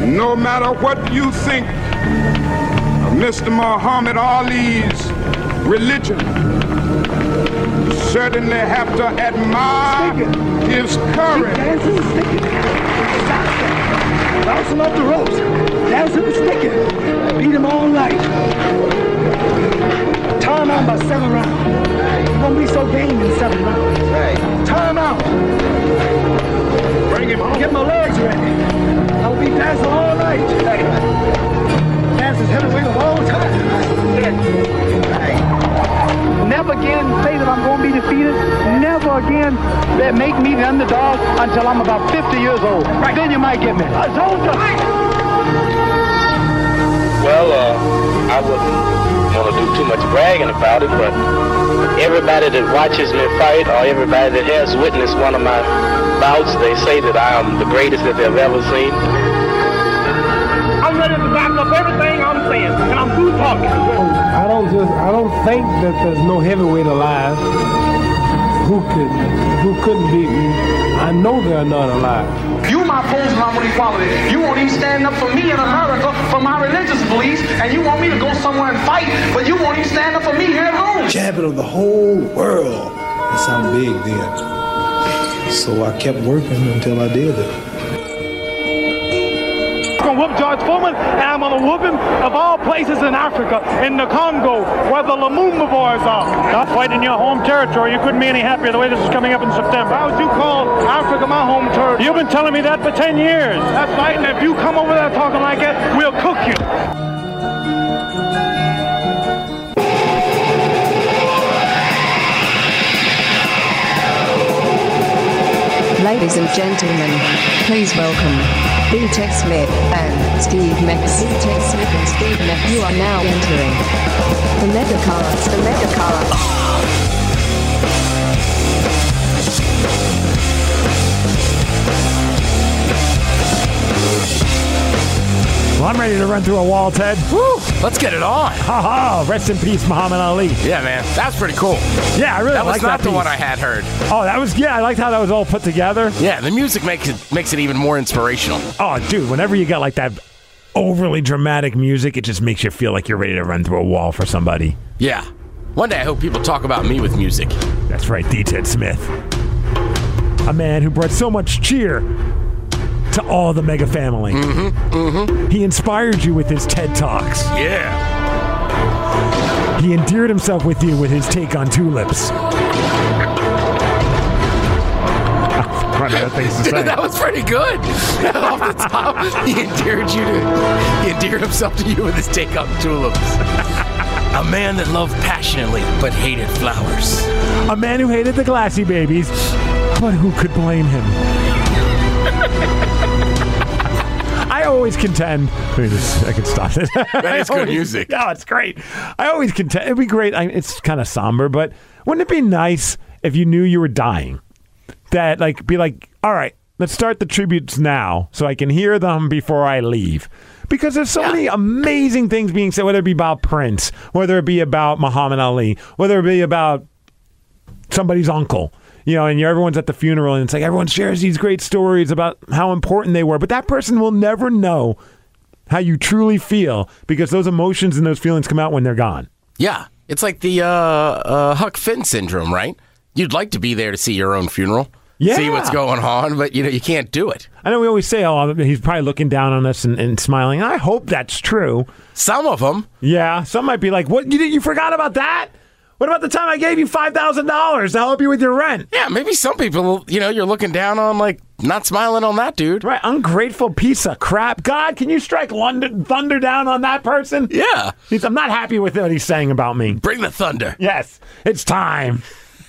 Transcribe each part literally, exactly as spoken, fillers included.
No matter what you think of Mister Muhammad Ali's religion, you certainly have to admire his courage. Bounce him off the ropes. Dancing and sticking. Beat him all night. Tie him out by seven rounds. You won't be so game in seven rounds. Right. Tie him out. Bring him on. Get my legs ready. I'll be dancing all night. Hey. Dancing heavyweight of all time. Hey. Never again say that I'm going to be defeated. Never again that make me the underdog until I'm about fifty years old. Right. Then you might get me. I told you. Well, uh, I wouldn't want to do too much bragging about it, but everybody that watches me fight or everybody that has witnessed one of my bouts, they say that I am the greatest that they've ever seen. I'm ready to back up everything I'm saying, and I'm through talking. I don't just I don't think that there's no heavyweight alive who could who couldn't beat me. I know they're not alive. You my opposing on equality. You won't even stand up for me in America for my religious beliefs, and you want me to go somewhere and fight, but you won't even stand up for me here at home. Champion of the whole world. That sounded big then. So I kept working until I did it. I'm gonna whoop George Foreman, and I'm gonna whoop him of all places in Africa, in the Congo, where the Lumumba boys are. Not fighting your home territory. You couldn't be any happier the way this is coming up in September. How would you call Africa my home territory? You've been telling me that for ten years. That's right, and if you come over there talking like that, we'll cook you. Ladies and gentlemen, please welcome D-Tech Smith and Steve Mex. D-Tech Smith and Steve Mex. You are now entering the Megacast. The Megacast. Well, I'm ready to run through a wall, Ted. Woo! Let's get it on. Ha ha! Rest in peace, Muhammad Ali. Yeah, man. That's pretty cool. Yeah, I really that like was not that the piece. one I had heard. Oh, that was, yeah, I liked how that was all put together. Yeah, the music makes it makes it even more inspirational. Oh, dude, whenever you got like that overly dramatic music, it just makes you feel like you're ready to run through a wall for somebody. Yeah. One day I hope people talk about me with music. That's right, D-Ted Smith. A man who brought so much cheer to all the Mega family. Mm-hmm, mm-hmm. He inspired you with his TED Talks. Yeah. He endeared himself with you with his take on tulips. Running out of things to Dude, say. that was pretty good. Off the top, he endeared you to. He endeared himself to you with his take on tulips. A man that loved passionately but hated flowers. A man who hated the Glassy Babies, but who could blame him? I always contend. Wait, I can stop it. That is good always, music. No, it's great. I always contend. It'd be great. I, it's kind of somber, but wouldn't it be nice if you knew you were dying? That, like, be like, all right, let's start the tributes now so I can hear them before I leave. Because there's so yeah. many amazing things being said, whether it be about Prince, whether it be about Muhammad Ali, whether it be about somebody's uncle. You know, and everyone's at the funeral, and it's like everyone shares these great stories about how important they were. But that person will never know how you truly feel because those emotions and those feelings come out when they're gone. Yeah. It's like the uh, uh, Huck Finn syndrome, right? You'd like to be there to see your own funeral, yeah. see what's going on, but, you know, you can't do it. I know we always say, oh, he's probably looking down on us and, and smiling. I hope that's true. Some of them. Yeah. Some might be like, what? You, you forgot about that? What about the time I gave you five thousand dollars to help you with your rent? Yeah, maybe some people, you know, you're looking down on, like, not smiling on that dude. Right, ungrateful piece of crap. God, can you strike London, thunder down on that person? Yeah. He's, I'm not happy with what he's saying about me. Bring the thunder. Yes, it's time.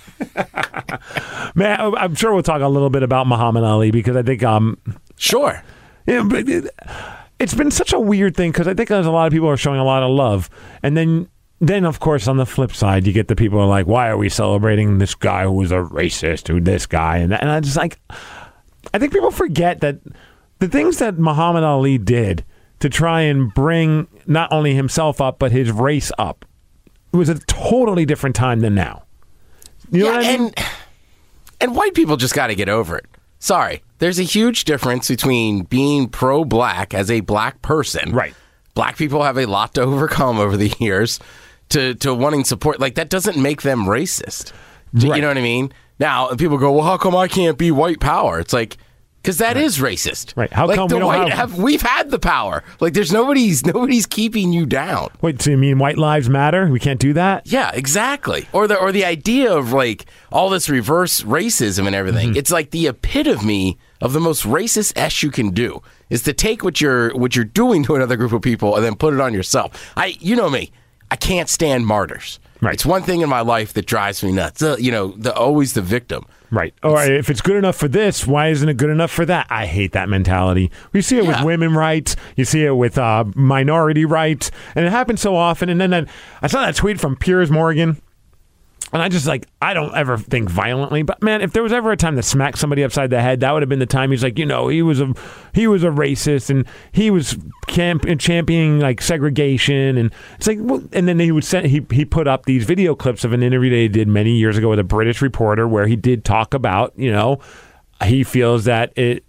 Man, I'm sure we'll talk a little bit about Muhammad Ali because I think... um, Sure. Yeah, but it, it's been such a weird thing because I think there's a lot of people who are showing a lot of love. And then... Then, of course, on the flip side, you get the people who are like, why are we celebrating this guy who was a racist, who this guy? And, and I just like, I think people forget that the things that Muhammad Ali did to try and bring not only himself up, but his race up, it was a totally different time than now. You know yeah, what I mean? And, and white people just got to get over it. Sorry. There's a huge difference between being pro-black as a black person. Right. Black people have a lot to overcome over the years to, to wanting support. Like, that doesn't make them racist. Do, Right. You know what I mean? Now, people go, well, how come I can't be white power? It's like, because that right. is racist. Right. How like come the we don't white have... have... We've had the power. Like, there's nobody's nobody's keeping you down. Wait, so you mean white lives matter? We can't do that? Yeah, exactly. Or the or the idea of, like, all this reverse racism and everything. Mm-hmm. It's like the epitome of the most racist S you can do is to take what you're what you're doing to another group of people and then put it on yourself. I, you know me, I can't stand martyrs. Right. It's one thing in my life that drives me nuts. Uh, you know, the always the victim. Right. Or if it's good enough for this, why isn't it good enough for that? I hate that mentality. We see it yeah. with women rights. You see it with uh, minority rights. And it happens so often. And then, then I saw that tweet from Piers Morgan. And I just, like, I don't ever think violently, but man, if there was ever a time to smack somebody upside the head, that would have been the time. He's like, you know, he was a he was a racist, and he was camp championing like segregation, and it's like, well, and then he would send he he put up these video clips of an interview that he did many years ago with a British reporter where he did talk about, you know, he feels that it.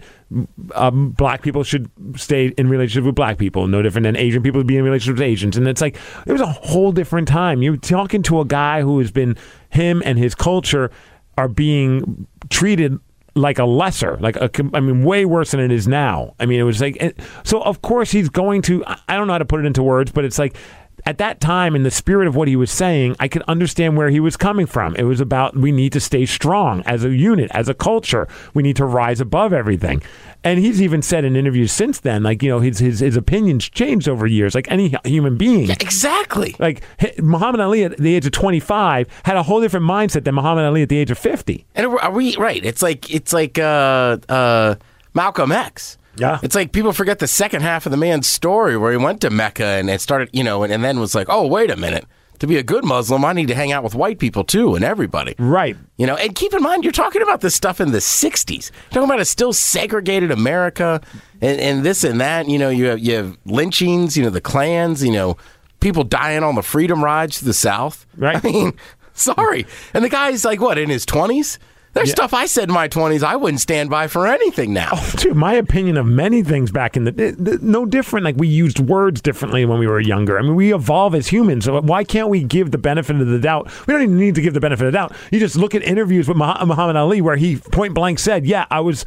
Um, black people should stay in relationship with black people, no different than Asian people be in relationship with Asians. And it's like, it was a whole different time. You're talking to a guy who has been, him and his culture are being treated like a lesser, like a, I mean, way worse than it is now. I mean, it was like, so of course he's going to, I don't know how to put it into words, but it's like, at that time, in the spirit of what he was saying, I could understand where he was coming from. It was about, we need to stay strong as a unit, as a culture. We need to rise above everything. And he's even said in interviews since then, like, you know, his his, his opinions changed over years, like any human being. Yeah, exactly. Like, Muhammad Ali at the age of twenty-five had a whole different mindset than Muhammad Ali at the age of fifty. And are we, right, it's like, it's like uh, uh, Malcolm X. Yeah. It's like people forget the second half of the man's story where he went to Mecca and it started, you know, and, and then was like, oh, wait a minute. To be a good Muslim, I need to hang out with white people, too, and everybody. Right. You know, and keep in mind, you're talking about this stuff in the sixties. You're talking about a still segregated America and, and this and that. You know, you have, you have lynchings, you know, the Klans, you know, people dying on the freedom rides to the South. Right. I mean, sorry. And the guy's like, what, in his twenties? There's yeah. stuff I said in my twenties I wouldn't stand by for anything now. Oh, dude, my opinion of many things back in the, the, the no different. Like, we used words differently when we were younger. I mean, we evolve as humans. So why can't we give the benefit of the doubt? We don't even need to give the benefit of the doubt. You just look at interviews with Muhammad Ali where he point blank said, "Yeah, I was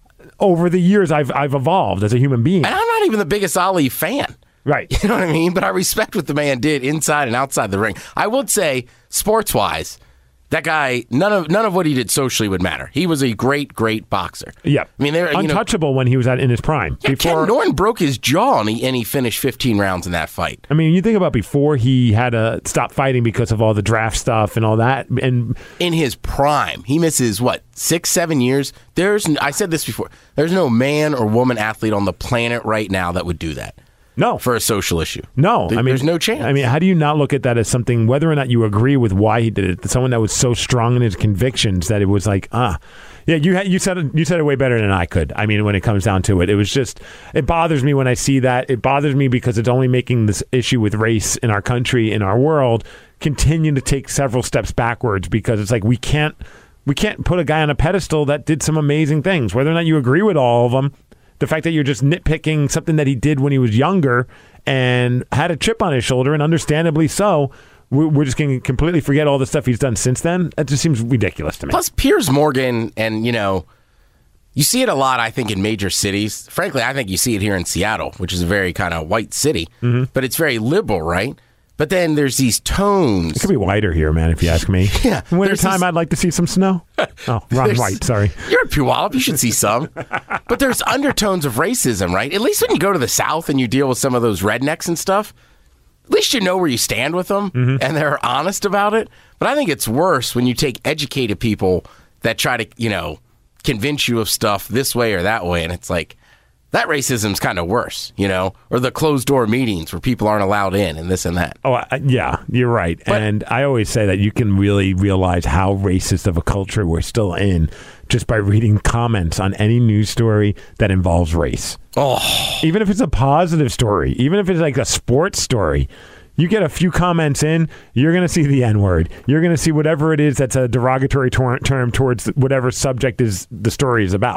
over the years I've I've evolved as a human being." And I'm not even the biggest Ali fan. Right. You know what I mean? But I respect what the man did inside and outside the ring. I would say, sports wise, that guy, none of none of what he did socially would matter. He was a great, great boxer. Yeah. I mean, they're untouchable you know, when he was at in his prime. Yeah, before, Ken Norton broke his jaw and he, and he finished fifteen rounds in that fight. I mean, you think about before he had to stop fighting because of all the draft stuff and all that. And in his prime, he misses, what, six, seven years? There's, I said this before, there's no man or woman athlete on the planet right now that would do that. No. For a social issue. No. There, I mean, there's no chance. I mean, how do you not look at that as something, whether or not you agree with why he did it, someone that was so strong in his convictions that it was like, ah, yeah, you had, you said it, you said it way better than I could. I mean, when it comes down to it, it was just, it bothers me when I see that. It bothers me because it's only making this issue with race in our country, in our world, continue to take several steps backwards, because it's like, we can't, we can't put a guy on a pedestal that did some amazing things, whether or not you agree with all of them. The fact that you're just nitpicking something that he did when he was younger and had a chip on his shoulder, and understandably so, we're just going to completely forget all the stuff he's done since then. That just seems ridiculous to me. Plus, Piers Morgan, and, you know, you see it a lot, I think, in major cities. Frankly, I think you see it here in Seattle, which is a very kind of white city, mm-hmm. but it's very liberal, right? But then there's these tones. It could be whiter here, man, if you ask me. Yeah. In wintertime, I'd like to see some snow. Oh, wrong white, sorry. You're in Puyallup. You should see some. But there's undertones of racism, right? At least when you go to the South and you deal with some of those rednecks and stuff, at least you know where you stand with them, mm-hmm. and they're honest about it. But I think it's worse when you take educated people that try to, you know, convince you of stuff this way or that way, and it's like, that racism's kind of worse, you know, or the closed-door meetings where people aren't allowed in and this and that. Oh, I, yeah, you're right. But, and I always say that you can really realize how racist of a culture we're still in just by reading comments on any news story that involves race. Oh. Even if it's a positive story, even if it's like a sports story, you get a few comments in, you're going to see the N-word. You're going to see whatever it is that's a derogatory tor- term towards whatever subject is the story is about.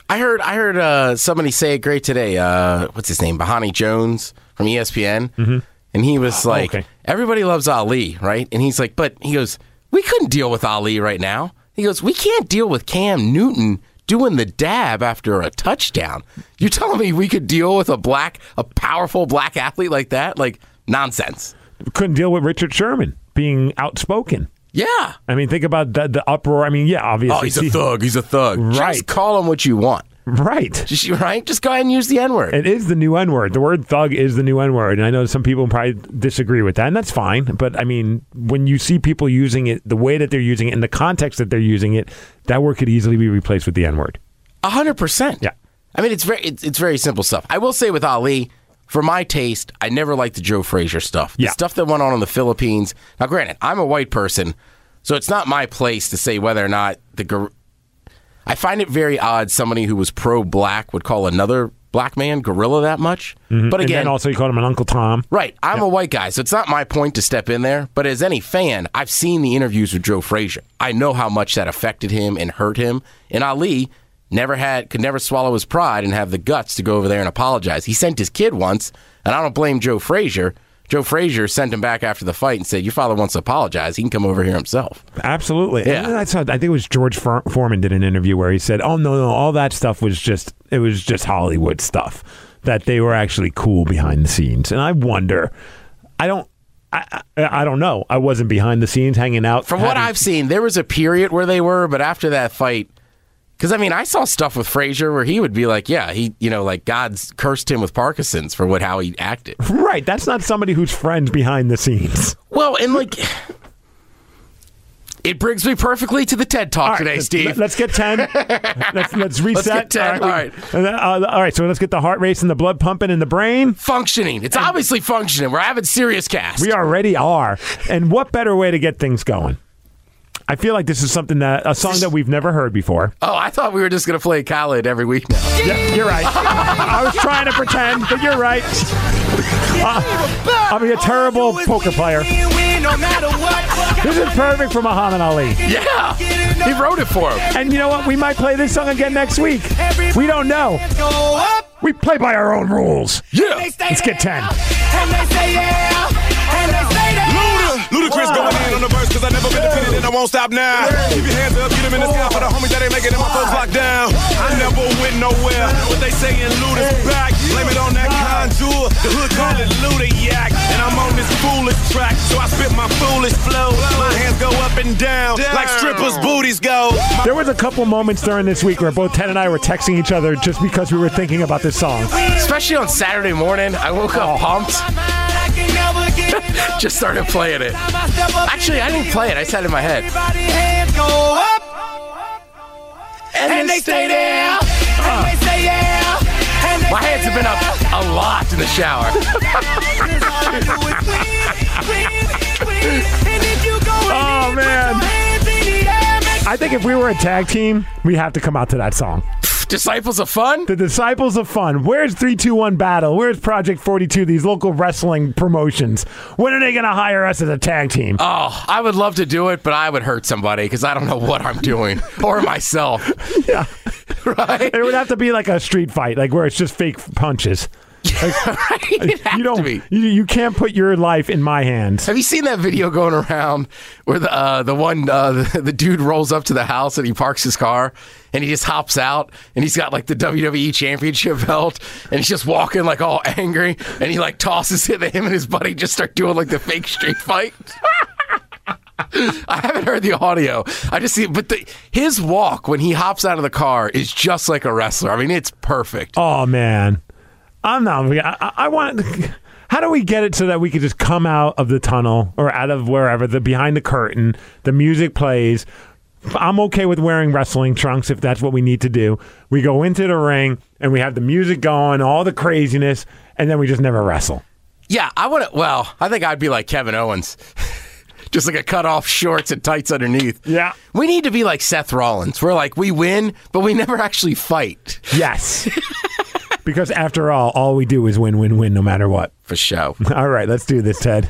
I heard I heard uh, somebody say it great today. Uh, what's his name? Bahani Jones from E S P N. Mm-hmm. And he was like, okay. everybody loves Ali, right? And he's like, but he goes, we couldn't deal with Ali right now. He goes, we can't deal with Cam Newton doing the dab after a touchdown. You're telling me we could deal with a black, a powerful black athlete like that? Like, nonsense. Couldn't deal with Richard Sherman being outspoken. Yeah. I mean, think about the, the uproar. I mean, yeah, obviously. Oh, he's a thug. He's a thug. Right. Just call him what you want. Right. Just, right? Just go ahead and use the N-word. It is the new N-word. The word thug is the new N-word. And I know some people probably disagree with that, and that's fine. But, I mean, when you see people using it, the way that they're using it, in the context that they're using it, that word could easily be replaced with the N-word. A hundred percent. Yeah. I mean, it's very it's, it's very simple stuff. I will say with Ali, for my taste, I never liked the Joe Frazier stuff. The yeah. stuff that went on in the Philippines. Now, granted, I'm a white person, so it's not my place to say whether or not the... I find it very odd somebody who was pro-black would call another black man gorilla that much. Mm-hmm. But again... And then also you called him an Uncle Tom. Right. I'm yep. a white guy, so it's not my point to step in there. But as any fan, I've seen the interviews with Joe Frazier. I know how much that affected him and hurt him. And Ali never had, could never swallow his pride and have the guts to go over there and apologize. He sent his kid once, and I don't blame Joe Frazier. Joe Frazier sent him back after the fight and said, your father wants to apologize. He can come over here himself. Absolutely. Yeah. And that's how, I think it was George For- Foreman did an interview where he said, oh, no, no, all that stuff was just, it was just Hollywood stuff, that they were actually cool behind the scenes. And I wonder, I don't, I, I, I don't know. I wasn't behind the scenes hanging out. From having, what I've seen, there was a period where they were, but after that fight, because, I mean, I saw stuff with Frazier where he would be like, yeah, he, you know, like God's cursed him with Parkinson's for what how he acted. Right. That's not somebody who's friends behind the scenes. Well, and like, it brings me perfectly to the TED Talk right, today, let's, Steve. Let's get ten. let's, let's reset. Let's get ten. All right. All right. Uh, all right. So let's get the heart racing, the blood pumping in the brain. Functioning. It's and obviously functioning. We're having serious cast. We already are. And what better way to get things going? I feel like this is something that a song that we've never heard before. Oh, I thought we were just going to play Khaled every week now. Yeah, you're right. I was trying to pretend, but you're right. Uh, I'm a terrible poker player. This is perfect for Muhammad Ali. Yeah, he wrote it for him. And you know what? We might play this song again next week. We don't know. We play by our own rules. Yeah. Let's get ten. Ludacris going in on the verse, cause I never been defeated and I won't stop now. Keep your hands up, get them in the sky for the homies that ain't making it, my folks locked down. I never went nowhere, what they saying, Luda's back. Blame it on that contour, the hood call it Luda-yak. And I'm on this foolish track, so I spit my foolish flow. My hands go up and down, like strippers' booties go. There was a couple moments during this week where both Ted and I were texting each other just because we were thinking about this song. Especially on Saturday morning, I woke up pumped. Just started playing it. Actually, I didn't play it. I said it in my head. And they stay there. Uh. My hands have been up a lot in the shower. Oh, man. I think if we were a tag team, we'd have to come out to that song. Disciples of Fun? The Disciples of Fun. Where's three two one Battle? Where's Project forty-two, these local wrestling promotions? When are they going to hire us as a tag team? Oh, I would love to do it, but I would hurt somebody because I don't know what I'm doing. Or myself. Yeah. Right? It would have to be like a street fight, like where it's just fake punches. Like, right? You don't. You, you can't put your life in my hands. Have you seen that video going around where the uh, the one uh, the, the dude rolls up to the house and he parks his car and he just hops out and he's got like the W W E Championship belt and he's just walking like all angry and he like tosses it and him and his buddy just start doing like the fake street fight. I haven't heard the audio. I just see, but the, his walk when he hops out of the car is just like a wrestler. I mean, it's perfect. Oh man. I'm not. I, I want. How do we get it so that we could just come out of the tunnel or out of wherever, the behind the curtain, the music plays. I'm okay with wearing wrestling trunks if that's what we need to do. We go into the ring and we have the music going, all the craziness, and then we just never wrestle. Yeah, I want to. Well, I think I'd be like Kevin Owens. Just like a cut off shorts and tights underneath. Yeah. We need to be like Seth Rollins. We're like, we win, but we never actually fight. Yes. Because after all, all we do is win, win, win, no matter what. For sure. All right, let's do this, Ted.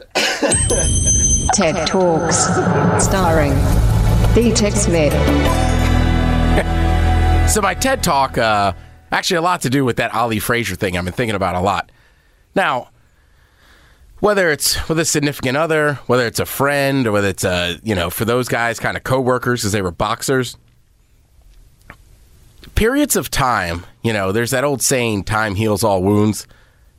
TED Talks, starring B Tech Smith. So my TED Talk, uh, actually a lot to do with that Ali Frazier thing I've been thinking about a lot. Now, whether it's with a significant other, whether it's a friend, or whether it's, a, you know, for those guys, kind of co-workers because they were boxers, periods of time, you know, there's that old saying, time heals all wounds.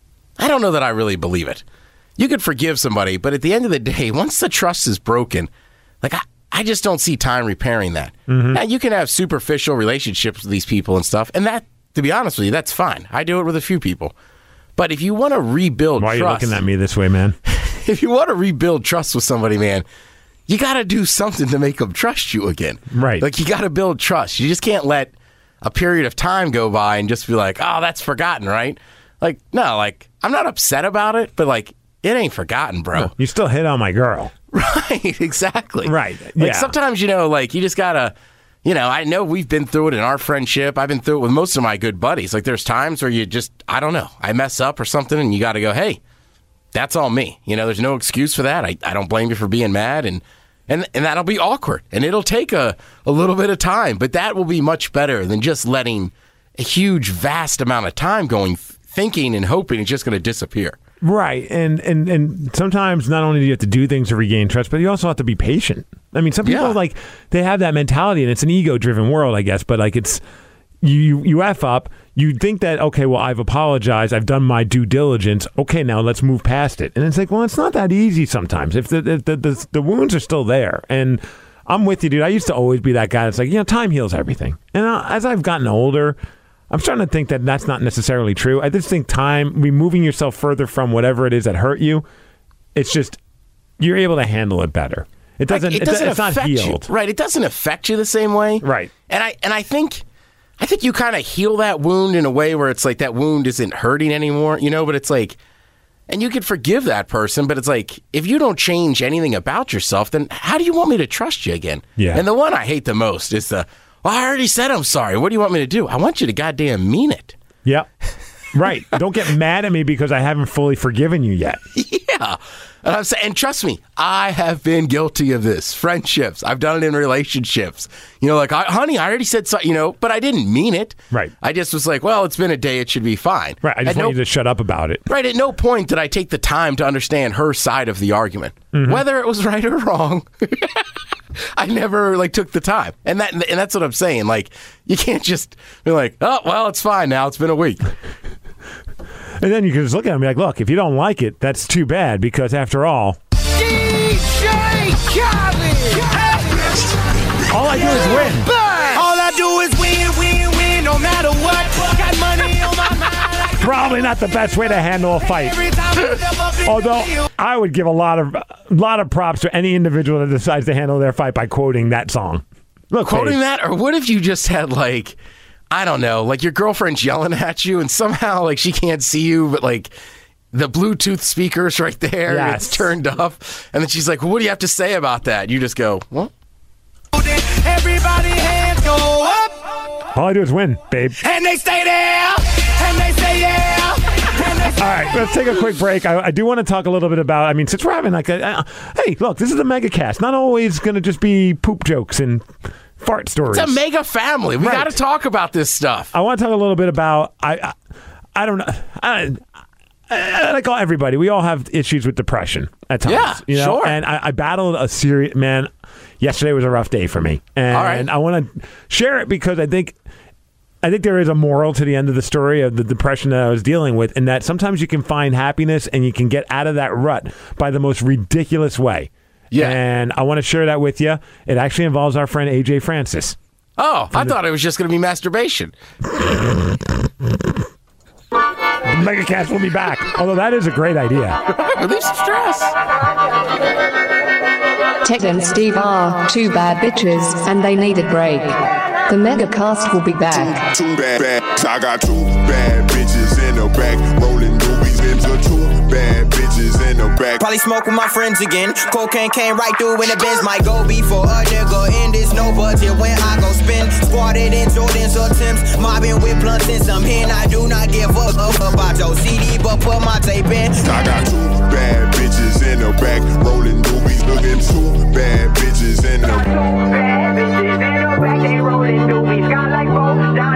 I don't know that I really believe it. You could forgive somebody, but at the end of the day, once the trust is broken, like I, I just don't see time repairing that. Mm-hmm. Now, you can have superficial relationships with these people and stuff, and that, to be honest with you, that's fine. I do it with a few people. But if you want to rebuild Why trust... Why are you looking at me this way, man? If you want to rebuild trust with somebody, man, you got to do something to make them trust you again. Right. Like, you got to build trust. You just can't let a period of time go by and just be like, oh, that's forgotten, right? Like, no, like, I'm not upset about it, but, like, it ain't forgotten, bro. You still hit on my girl. Right, exactly. Right, Like, yeah. sometimes, you know, like, you just got to, you know, I know we've been through it in our friendship. I've been through it with most of my good buddies. Like, there's times where you just, I don't know, I mess up or something, and you got to go, hey, that's all me. You know, there's no excuse for that. I, I don't blame you for being mad, and, and, and that'll be awkward. And it'll take a, a little bit of time, but that will be much better than just letting a huge, vast amount of time going, thinking and hoping it's just going to disappear. Right, and, and and sometimes not only do you have to do things to regain trust, but you also have to be patient. I mean, some people, Yeah. like, they have that mentality, and it's an ego-driven world, I guess, but, like, it's, you, you F up, you think that, okay, well, I've apologized, I've done my due diligence, okay, now let's move past it. And it's like, well, it's not that easy sometimes. If the if the, the, the wounds are still there, and I'm with you, dude. I used to always be that guy that's like, you know, time heals everything. And uh, as I've gotten older, I'm starting to think that that's not necessarily true. I just think time, removing yourself further from whatever it is that hurt you, it's just, you're able to handle it better. It doesn't, Like, it doesn't it's not affect healed. you. Right, it doesn't affect you the same way. Right. And I and I think I think you kind of heal that wound in a way where it's like that wound isn't hurting anymore, you know, but it's like, and you could forgive that person, but it's like, if you don't change anything about yourself, then how do you want me to trust you again? Yeah. And the one I hate the most is the, well, I already said I'm sorry. What do you want me to do? I want you to goddamn mean it. Yep. Right. Don't get mad at me because I haven't fully forgiven you yet. Yeah. And I'm saying, and trust me, I have been guilty of this. Friendships. I've done it in relationships. You know, like, I, honey, I already said so, you know, but I didn't mean it. Right. I just was like, well, it's been a day. It should be fine. Right. I just At want no, you to shut up about it. Right. At no point did I take the time to understand her side of the argument, Mm-hmm. whether it was right or wrong. I never like took the time, and that and that's what I'm saying. Like, you can't just be like, oh, well, it's fine now. It's been a week. And then you can just look at it and be like, look, if you don't like it, that's too bad because after all, D J Khaled. all I do is win. All I do is win, win, win, no matter what. Got money on my mind. Probably not the best way to handle a fight. Every time I step up in Although the field. I would give a lot of a lot of props to any individual that decides to handle their fight by quoting that song. Look, Quoting Paige, that, or what if you just had like, I don't know, like your girlfriend's yelling at you, and somehow like she can't see you, but like the Bluetooth speaker's right there, and Yes. it's turned up, and then she's like, well, "What do you have to say about that?" You just go, "Well." Everybody hands go up, all I do is win, babe. and they stay there, and they say yeah, and they say All right, let's take a quick break. I, I do want to talk a little bit about, I mean, since we're having like a, uh, hey, look, this is a mega cast. Not always going to just be poop jokes and fart stories. It's a mega family. We Right. got to talk about this stuff. I want to talk a little bit about, I I, I don't know, I, I, like all everybody, we all have issues with depression at times. Yeah, you know? sure. And I, I battled a serious, man, yesterday was a rough day for me. And All right. I want to share it because I think, I think there is a moral to the end of the story of the depression that I was dealing with, and that sometimes you can find happiness and you can get out of that rut by the most ridiculous way. Yeah. And I want to share that with you. It actually involves our friend A J Francis. Oh, I thought it was just going to be masturbation. Megacast will be back. Although that is a great idea. Relieve some stress. Ted and Steve are two bad bitches and they need a break. The Megacast will be back. Two bad, bad, I got two bad bitches in the back, rolling doobies, limbs are two bad bitches in the back. Probably smoke with my friends again. Cocaine came right through in the Benz. Might go before a nigga in this no budget when I go spin. Squatted in Jordans or Timbs. Mobbing with blunts and some hen. I do not give a fuck about your C D, but put my tape in. I got two bad bitches in the back, rolling doobies, looking two bad bitches in the back. Bad bitches in the back, they rolling doobies. Got like both.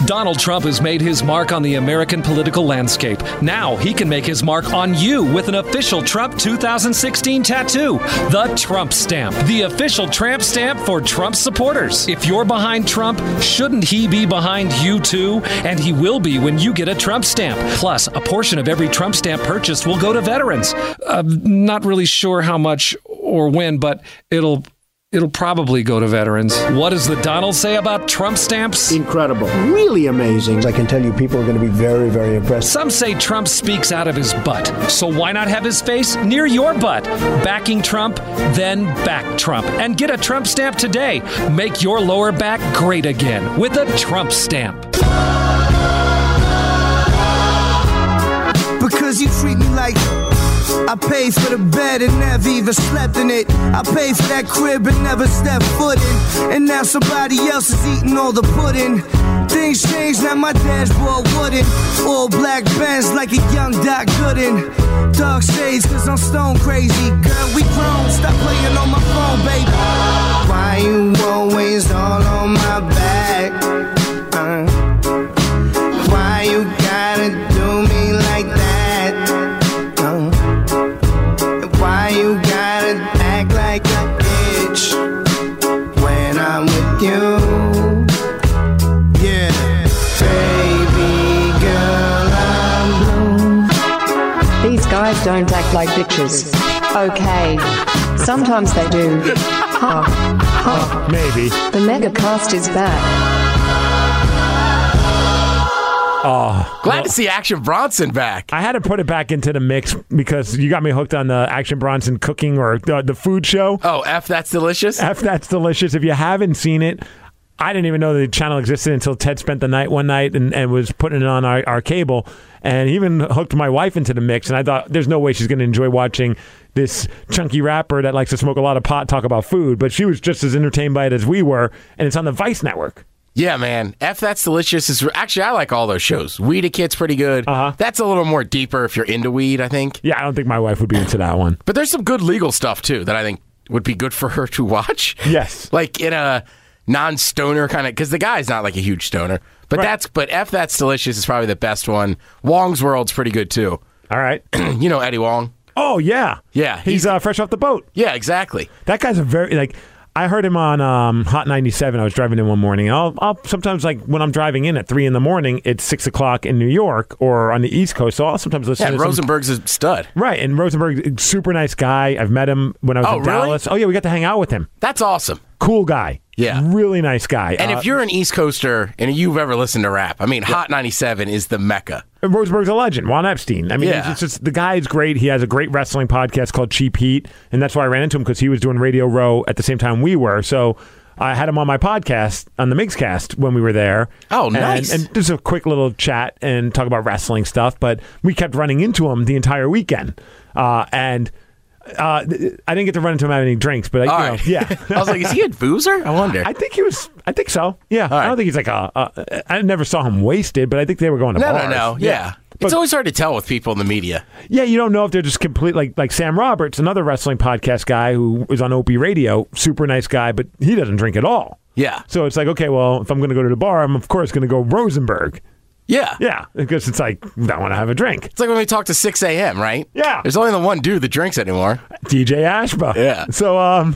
Donald Trump has made his mark on the American political landscape. Now he can make his mark on you with an official Trump two thousand sixteen tattoo, the Trump Stamp, the official tramp stamp for Trump supporters. If you're behind Trump, shouldn't he be behind you too? And he will be when you get a Trump Stamp. Plus, a portion of every Trump Stamp purchased will go to veterans. Uh, not really sure how much or when, but it'll It'll probably go to veterans. What does the Donald say about Trump stamps? Incredible. Really amazing. I can tell you people are going to be very, very impressed. Some say Trump speaks out of his butt. So why not have his face near your butt? Backing Trump, then back Trump. And get a Trump stamp today. Make your lower back great again with a Trump stamp. Because you treat me like I paid for the bed and never even slept in it. I paid for that crib and never stepped foot in. And now somebody else is eating all the pudding. Things change, now my dashboard wooden. All black Benz like a young Doc Gooden. Dark shades cause I'm stone crazy. Girl, we grown, stop playing on my phone, baby. Why you always all on my back? Uh, why you gotta do me like that? Uh, why you gotta act like a bitch when I'm with you? Yeah, baby girl, I'm blue. These guys don't act like bitches. Okay. Sometimes they do. Ha. Ha. Maybe. The Megacast is back. Oh, glad well, to see Action Bronson back. I had to put it back into the mix because you got me hooked on the Action Bronson cooking or the, the food show. Oh, F That's Delicious? F That's Delicious. If you haven't seen it, I didn't even know the channel existed until Ted spent the night one night and, and was putting it on our, our cable. And he even hooked my wife into the mix. And I thought, there's no way she's going to enjoy watching this chunky rapper that likes to smoke a lot of pot talk about food. But she was just as entertained by it as we were. And it's on the Vice Network. Yeah, man. F That's Delicious is actually, I like all those shows. Weed a Kid's pretty good. Uh-huh. That's a little more deeper if you're into weed, I think. Yeah, I don't think my wife would be into that one. But there's some good legal stuff, too, that I think would be good for her to watch. Yes. Like in a non-stoner kind of, because the guy's not like a huge stoner. But right. that's but F That's Delicious is probably the best one. Wong's World's pretty good, too. All right. You know Eddie Wong? Oh, yeah. Yeah. He's, he's uh, fresh off the boat. Yeah, exactly. That guy's a very, like... I heard him on um, Hot ninety-seven. I was driving in one morning. I'll, I'll sometimes, like, when I'm driving in at three in the morning, it's six o'clock in New York or on the East Coast, so I'll sometimes listen yeah, to Rosenberg's some... a stud. Right, and Rosenberg, super nice guy. I've met him when I was oh, in really? Dallas. Oh, yeah, we got to hang out with him. That's awesome. Cool guy. Yeah. Really nice guy. And uh, if you're an East Coaster and you've ever listened to rap, I mean, yeah. Hot ninety-seven is the mecca. Rosenberg's a legend. Juan Epstein. I mean, yeah. it's just, the guy's great. He has a great wrestling podcast called Cheap Heat, and that's why I ran into him, because he was doing Radio Row at the same time we were. So I had him on my podcast, on the Mixcast, when we were there. Oh, nice. And, and just a quick little chat and talk about wrestling stuff, but we kept running into him the entire weekend. Uh, and... Uh, I didn't get to run into him at any drinks, but I, you right. know, yeah. I was like, is he a boozer? I wonder. I think he was. I think so. Yeah. Right. I don't think he's like a, a. I never saw him wasted, but I think they were going to no, bars. No, no, Yeah. yeah. But, it's always hard to tell with people in the media. Yeah, you don't know if they're just complete. Like like Sam Roberts, another wrestling podcast guy who was on Opie Radio, super nice guy, but he doesn't drink at all. Yeah. So it's like, okay, well, if I'm going to go to the bar, I'm of course going to go Rosenberg. Yeah. Yeah, because it's like, I want to have a drink. It's like when we talk to six a.m., right? Yeah. There's only the one dude that drinks anymore. D J Ashba. Yeah. So, um,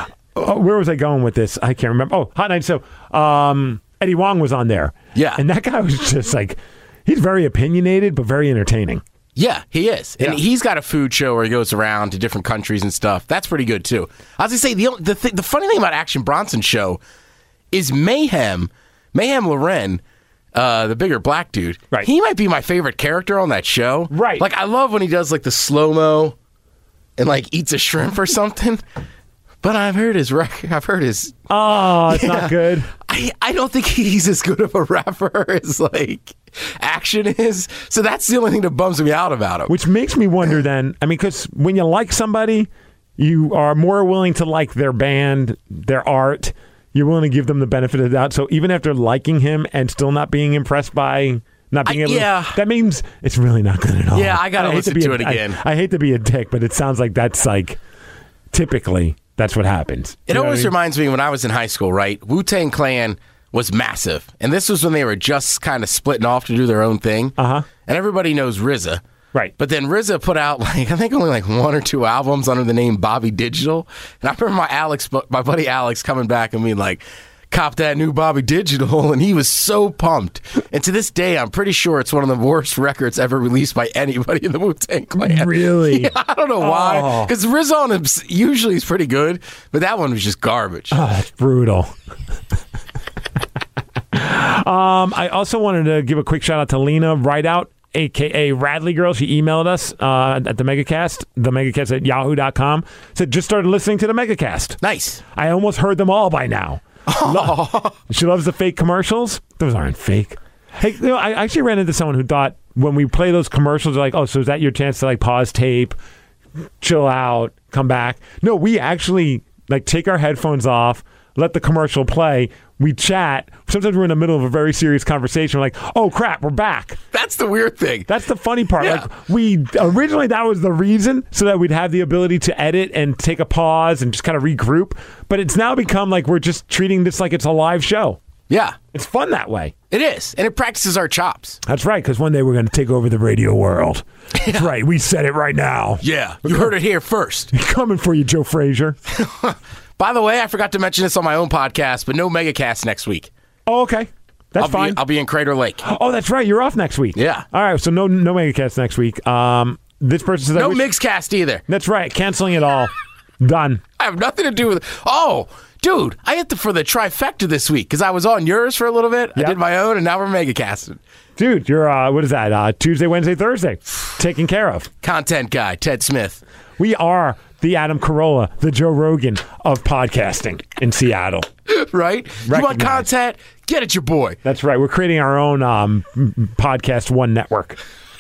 oh, where was I going with this? I can't remember. Oh, Hot Night. So, um, Eddie Wong was on there. Yeah. And that guy was just like, he's very opinionated, but very entertaining. Yeah, he is. And yeah. he's got a food show where he goes around to different countries and stuff. That's pretty good, too. I was going to say, the, the, th- the funny thing about Action Bronson's show is Mayhem, Mayhem Loren, Uh, the bigger black dude. Right. He might be my favorite character on that show. Right. Like, I love when he does, like, the slow-mo and, like, eats a shrimp or something. But I've heard his record. I've heard his... Oh, it's yeah, not good. I, I don't think he's as good of a rapper as, like, Action is. So that's the only thing that bums me out about him. Which makes me wonder then, I mean, because when you like somebody, you are more willing to like their band, their art. You're willing to give them the benefit of the doubt. So even after liking him and still not being impressed by not being I, able yeah. to, that means it's really not good at all. Yeah, I got to listen to, to a, it again. I, I hate to be a dick, but it sounds like that's like typically that's what happens. It you always I mean? reminds me when I was in high school, right? Wu-Tang Clan was massive. And this was when they were just kind of splitting off to do their own thing. Uh-huh. And everybody knows R Z A. Right. But then R Z A put out, like, I think only like one or two albums under the name Bobby Digital. And I remember my Alex, my buddy Alex coming back and being like, cop that new Bobby Digital, and he was so pumped. And to this day, I'm pretty sure it's one of the worst records ever released by anybody in the Wu-Tang Clan. Really? Yeah, I don't know why. Because Oh. R Z A on him usually is pretty good, but that one was just garbage. Oh, that's brutal. um, I also wanted to give a quick shout out to Lena Rideout, a k a. Radley Girl. She emailed us uh, at the Megacast, the Megacast at yahoo dot com. Said, just started listening to the Megacast. Nice. I almost heard them all by now. Lo- she loves the fake commercials. Those aren't fake. Hey, you know, I actually ran into someone who thought when we play those commercials, they're like, oh, so is that your chance to like pause tape, chill out, come back? No, we actually like take our headphones off, let the commercial play. We chat. Sometimes we're in the middle of a very serious conversation. We're like, oh, crap, we're back. That's the weird thing. That's the funny part. Yeah. Like we originally, that was the reason, so that we'd have the ability to edit and take a pause and just kind of regroup. But it's now become like we're just treating this like it's a live show. Yeah. It's fun that way. It is. And it practices our chops. That's right, because one day we're going to take over the radio world. That's right. We said it right now. Yeah. You heard it here first. Coming for you, Joe Frazier. By the way, I forgot to mention this on my own podcast, but no Megacast next week. Oh, okay. That's I'll fine. Be, I'll be in Crater Lake. Oh, that's right. You're off next week. Yeah. All right. So no, no Megacast next week. Um, this person says no I wish- Mixcast either. That's right. Canceling it all. Done. I have nothing to do with it. Oh, dude, I hit the for the trifecta this week because I was on yours for a little bit. Yep. I did my own, and now we're Megacasting. Dude, you're, uh, what is that? Uh, Tuesday, Wednesday, Thursday. Taken care of. Content guy, Ted Smith. We are the Adam Carolla, the Joe Rogan of podcasting in Seattle. Right? You want content? Get it, your boy. That's right. We're creating our own um, podcast one network.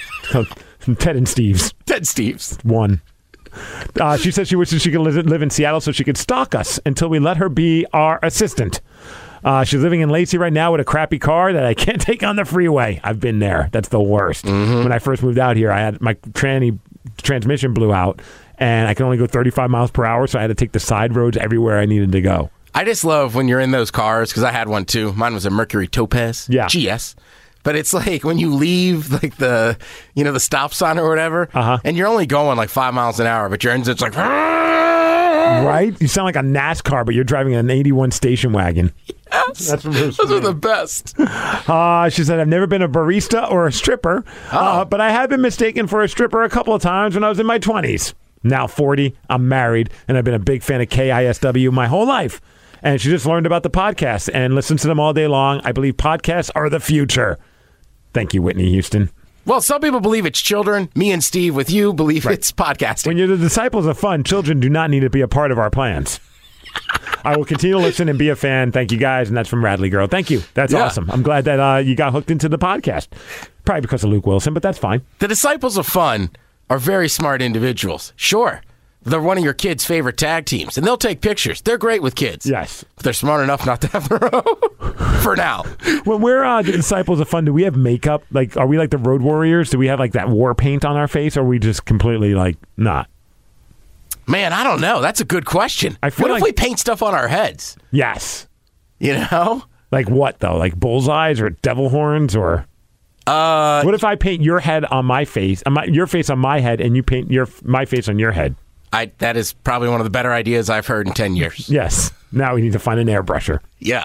Ted and Steve's. Ted Steve's. One. Uh, she says she wishes she could live, live in Seattle so she could stalk us until we let her be our assistant. Uh, she's living in Lacey right now with a crappy car that I can't take on the freeway. I've been there. That's the worst. Mm-hmm. When I first moved out here, I had my tranny transmission blew out, and I could only go thirty-five miles per hour, so I had to take the side roads everywhere I needed to go. I just love when you're in those cars, because I had one too. Mine was a Mercury Topaz. Yeah. G S. But it's like when you leave like the, you know, the stop sign or whatever, uh-huh. and you're only going like five miles an hour, but your engine's like, right? You sound like a NASCAR, but you're driving an eighty-one station wagon. Yes. That's from Bruce Those are the best. Uh, she said, I've never been a barista or a stripper, Oh. uh, but I have been mistaken for a stripper a couple of times when I was in my twenties. Now forty, I'm married, and I've been a big fan of K I S W my whole life. And she just learned about the podcast and listens to them all day long. I believe podcasts are the future. Thank you, Whitney Houston. Well, some people believe it's children. Me and Steve, with you, believe right. it's podcasting. When you're the disciples of fun, children do not need to be a part of our plans. I will continue to listen and be a fan. Thank you, guys. And that's from Radley Girl. Thank you. That's Yeah. awesome. I'm glad that uh, you got hooked into the podcast. Probably because of Luke Wilson, but that's fine. The disciples of fun are very smart individuals. Sure. They're one of your kids' favorite tag teams, and they'll take pictures. They're great with kids. Yes. But they're smart enough not to have their own for now. When we're uh, the disciples of fun, do we have makeup? Like, are we like the Road Warriors? Do we have like that war paint on our face, or are we just completely like not? Man, I don't know. That's a good question. I feel what like- if we paint stuff on our heads? Yes. You know? Like what, though? Like bullseyes or devil horns? Or uh, what if I paint your head on my face, on my, your face on my head, and you paint your my face on your head? I, that is probably one of the better ideas I've heard in ten years. Yes. Now we need to find an airbrusher. Yeah.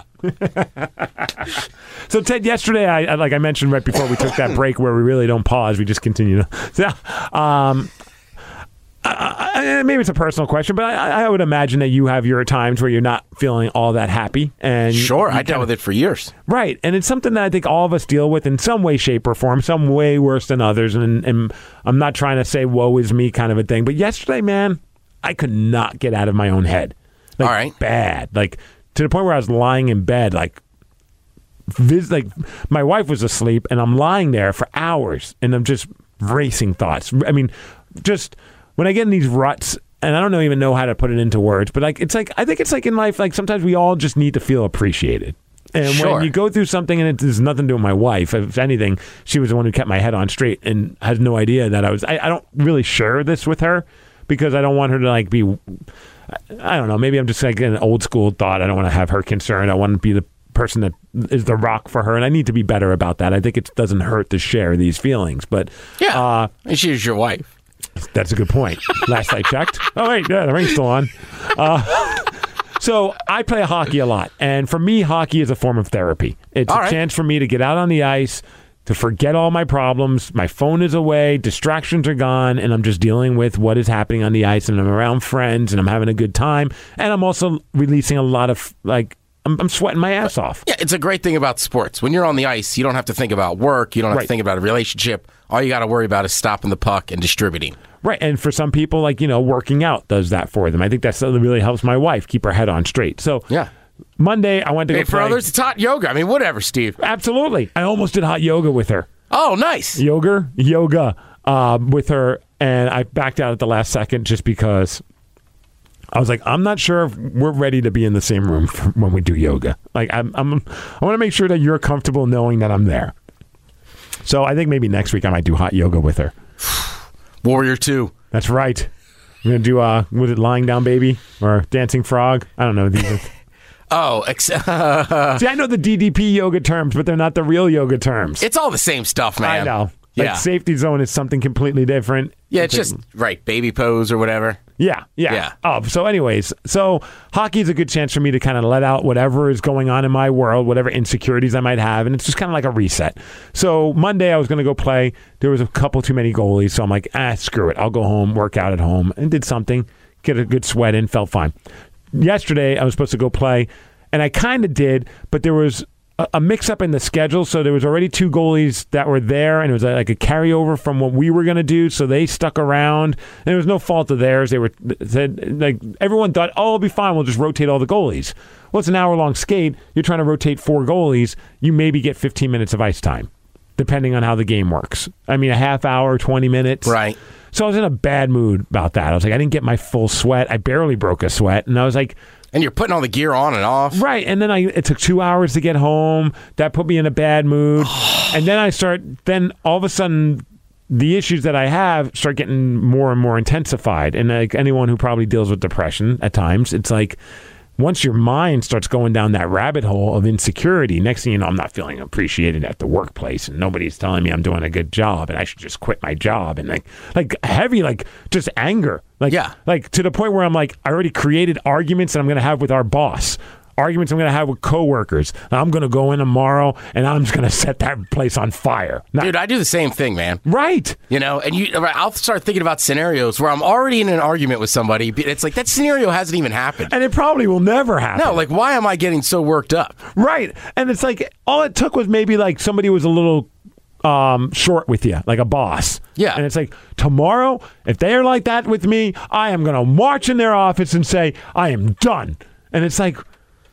So, Ted, yesterday, I I- like I mentioned right before we took that break where we really don't pause, we just continue to. So, um, I, I, maybe it's a personal question, but I, I would imagine that you have your times where you're not feeling all that happy. And Sure, you I dealt with it for years. Right, and it's something that I think all of us deal with in some way, shape, or form, some way worse than others. And, and I'm not trying to say woe is me kind of a thing, but yesterday, man, I could not get out of my own head. Like, all right. Bad. Like, to the point where I was lying in bed, like, vis- like my wife was asleep, and I'm lying there for hours, and I'm just racing thoughts. I mean, just when I get in these ruts, and I don't even know how to put it into words, but like it's like I think it's like in life, like sometimes we all just need to feel appreciated. And Sure. when you go through something and it has nothing to do with my wife, if anything, she was the one who kept my head on straight and has no idea that I was. I, I don't really share this with her because I don't want her to like be. I don't know. Maybe I'm just like an old school thought. I don't want to have her concerned. I want to be the person that is the rock for her, and I need to be better about that. I think it doesn't hurt to share these feelings, but yeah, uh, and she's your wife. That's a good point. Last I checked. Oh wait, yeah, the ring's still on. Uh, so I play hockey a lot, and for me, hockey is a form of therapy. It's all a right. chance for me to get out on the ice, to forget all my problems. My phone is away, distractions are gone, and I'm just dealing with what is happening on the ice, and I'm around friends, and I'm having a good time, and I'm also releasing a lot of, like, I'm, I'm sweating my ass off. Yeah, it's a great thing about sports. When you're on the ice, you don't have to think about work, you don't have Right. to think about a relationship. All you got to worry about is stopping the puck and distributing. Right, and for some people, like, you know, working out does that for them. I think that's something that really helps my wife keep her head on straight. So, yeah. Monday, I went to Hey, go for play. others, it's hot yoga. I mean, whatever, Steve. Absolutely. I almost did hot yoga with her. Oh, nice. Yoga, yoga uh, with her, and I backed out at the last second just because I was like, I'm not sure if we're ready to be in the same room for when we do yoga. Like, I'm, I'm I want to make sure that you're comfortable knowing that I'm there. So I think maybe next week I might do hot yoga with her. Warrior two. That's right. I'm going to do, uh, was it Lying Down Baby or Dancing Frog? I don't know. These are... Oh, ex- See, I know the D D P yoga terms, but they're not the real yoga terms. It's all the same stuff, man. I know. Like, Yeah. safety zone is something completely different. Yeah, it's just, right, baby pose or whatever. Yeah, yeah. Yeah. Oh, so anyways, so hockey is a good chance for me to kind of let out whatever is going on in my world, whatever insecurities I might have, and it's just kind of like a reset. So Monday I was going to go play. There was a couple too many goalies, so I'm like, ah, screw it. I'll go home, work out at home, and did something, get a good sweat in, felt fine. Yesterday I was supposed to go play, and I kind of did, but there was a, a mix-up in the schedule, so there was already two goalies that were there, and it was like a carryover from what we were going to do, so they stuck around, and it was no fault of theirs. They were said, like, everyone thought, oh, it'll be fine, we'll just rotate all the goalies. Well, it's an hour-long skate. You're trying to rotate four goalies. You maybe get fifteen minutes of ice time, depending on how the game works. I mean, a half hour, twenty minutes. Right. So I was in a bad mood about that. I was like, I didn't get my full sweat. I barely broke a sweat, and I was like... And you're putting all the gear on and off. Right, and then I it took two hours to get home. That put me in a bad mood. And then I start, then all of a sudden, the issues that I have start getting more and more intensified. And like anyone who probably deals with depression at times, it's like, once your mind starts going down that rabbit hole of insecurity, next thing you know, I'm not feeling appreciated at the workplace, and nobody's telling me I'm doing a good job, and I should just quit my job, and like, like heavy, like just anger, like, yeah, like to the point where I'm like, I already created arguments that I'm going to have with our boss. Arguments I'm going to have with coworkers. I'm going to go in tomorrow and I'm just going to set that place on fire. Now, Dude, I do the same thing, man. Right. You know, and you, I'll start thinking about scenarios where I'm already in an argument with somebody. It's like that scenario hasn't even happened. And it probably will never happen. No, like, why am I getting so worked up? Right. And it's like, all it took was maybe like somebody was a little um, short with you, like a boss. Yeah. And it's like, tomorrow, if they are like that with me, I am going to march in their office and say, I am done. And it's like,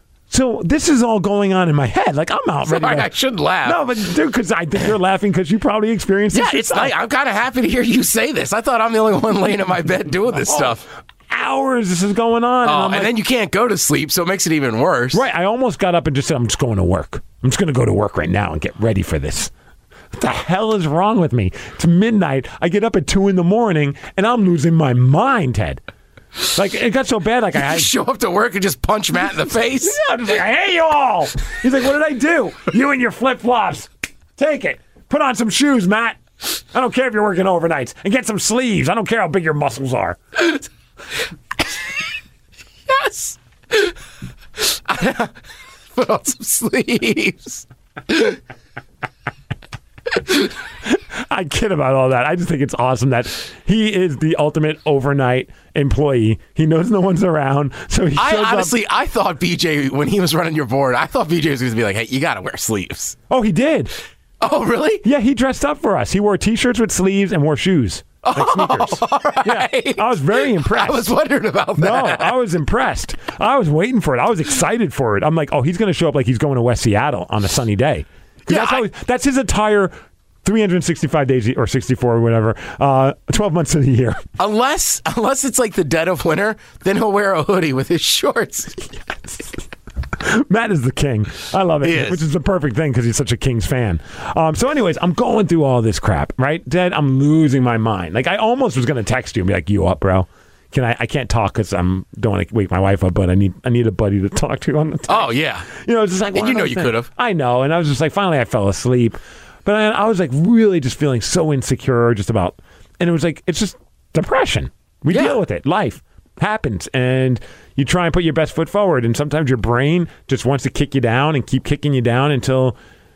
so this is all going on in my head. Like, I'm out ready Sorry, to... I shouldn't laugh. No, but dude, because I think you're laughing because you probably experienced Yeah, this it's yourself. like, I'm kind of happy to hear you say this. I thought I'm the only one laying in my bed doing this Oh, stuff. Hours this is going on. Oh, I'm and like- then you can't go to sleep, so it makes it even worse. Right. I almost got up and just said, I'm just going to work. I'm just going to go to work right now and get ready for this. What the hell is wrong with me? It's midnight. I get up at two in the morning and I'm losing my mind, Ted. Like, it got so bad, like, I... You show up to work and just punch Matt in the face? Yeah, I'm just like, I hate you all. He's like, what did I do? You and your flip-flops. Take it. Put on some shoes, Matt. I don't care if you're working overnights. And get some sleeves. I don't care how big your muscles are. Yes. Put on some sleeves. I kid about all that. I just think it's awesome that he is the ultimate overnight employee. He knows no one's around, so he shows I honestly, up. I thought B J, when he was running your board, I thought B J was going to be like, hey, you got to wear sleeves. Oh, he did. Oh, really? Yeah, he dressed up for us. He wore T-shirts with sleeves and wore shoes. Like sneakers. Oh, all right. Yeah, I was very impressed. I was wondering about No, that. I was impressed. I was waiting for it. I was excited for it. I'm like, oh, he's going to show up like he's going to West Seattle on a sunny day. Yeah, that's, I- how he, that's his entire three hundred sixty-five days or sixty-four or whatever, uh, twelve months of the year. Unless, unless it's like the dead of winter, then he'll wear a hoodie with his shorts. Yes. Matt is the king. I love it, He is. which is the perfect thing because he's such a Kings fan. Um, so anyways, I'm going through all this crap, right? Dad, I'm losing my mind. Like, I almost was going to text you and be like, you up, bro? can I? I can't talk because I'm don't want to wake my wife up, but I need I need a buddy to talk to on the text. Oh yeah, you know, it's just like and you know you could have. I know, and I was just like, finally, I fell asleep, but I, I was like really just feeling so insecure, just about, and it was like it's just depression. We Yeah. deal with it. Life happens, and you try and put your best foot forward, and sometimes your brain just wants to kick you down and keep kicking you down until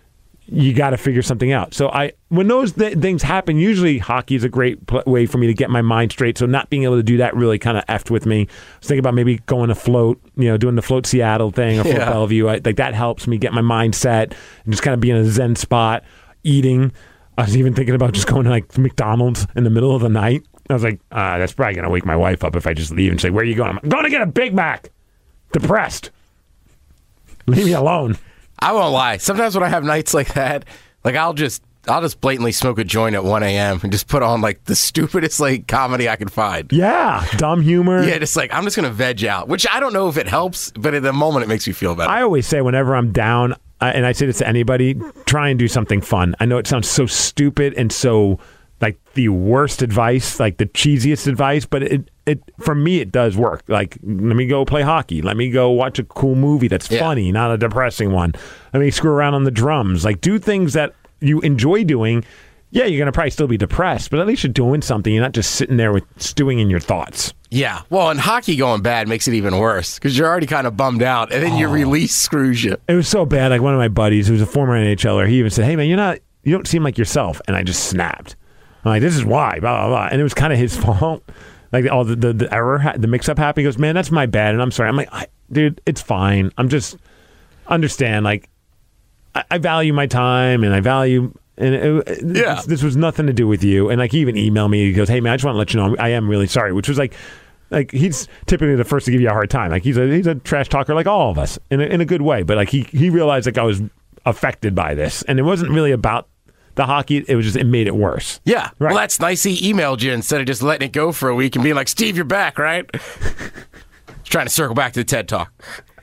you got to figure something out. So I, when those th- things happen, usually hockey is a great pl- way for me to get my mind straight. So not being able to do that really kind of effed with me. I was thinking about maybe going to float, you know, doing the float Seattle thing or float Yeah. Bellevue. I, like that helps me get my mind set and just kind of be in a zen spot, eating. I was even thinking about just going to like McDonald's in the middle of the night. I was like, uh, that's probably going to wake my wife up if I just leave and say, where are you going? I'm going to get a Big Mac. Depressed. Leave me alone. I won't lie. Sometimes when I have nights like that, like I'll just I'll just blatantly smoke a joint at one a.m. and just put on like the stupidest like comedy I can find. Yeah, dumb humor. Yeah, just like I'm just gonna veg out, which I don't know if it helps, but at the moment it makes me feel better. I always say whenever I'm down, uh, and I say this to anybody, try and do something fun. I know it sounds so stupid and so like the worst advice, like the cheesiest advice, but it it for me it does work. Like, let me go play hockey. Let me go watch a cool movie that's Yeah. funny, not a depressing one. Let me screw around on the drums. Like, do things that you enjoy doing. Yeah, you're gonna probably still be depressed, but at least you're doing something. You're not just sitting there with stewing in your thoughts. Yeah, well, and hockey going bad makes it even worse because you're already kind of bummed out, and then Oh. your release screws you. It was so bad. Like one of my buddies, who's a former N H L er, he even said, "Hey man, you're not. You don't seem like yourself." And I just snapped. I'm like, this is why, blah, blah, blah. And it was kind of his fault. Like, all the, the, the error, ha- the mix-up happened. He goes, man, that's my bad, and I'm sorry. I'm like, I, dude, it's fine. I'm just, understand, like, I, I value my time, and I value, and it, it, Yeah. this, this was nothing to do with you. And, like, he even emailed me. He goes, hey, man, I just want to let you know I am really sorry, which was, like, like he's typically the first to give you a hard time. Like, he's a he's a trash talker like all of us, in a, in a good way. But, like, he, he realized, like, I was affected by this, and it wasn't really about the hockey, it was just, it made it worse. Yeah. Right. Well, that's nice he emailed you instead of just letting it go for a week and being like, Steve, you're back, right? Trying to circle back to the TED Talk.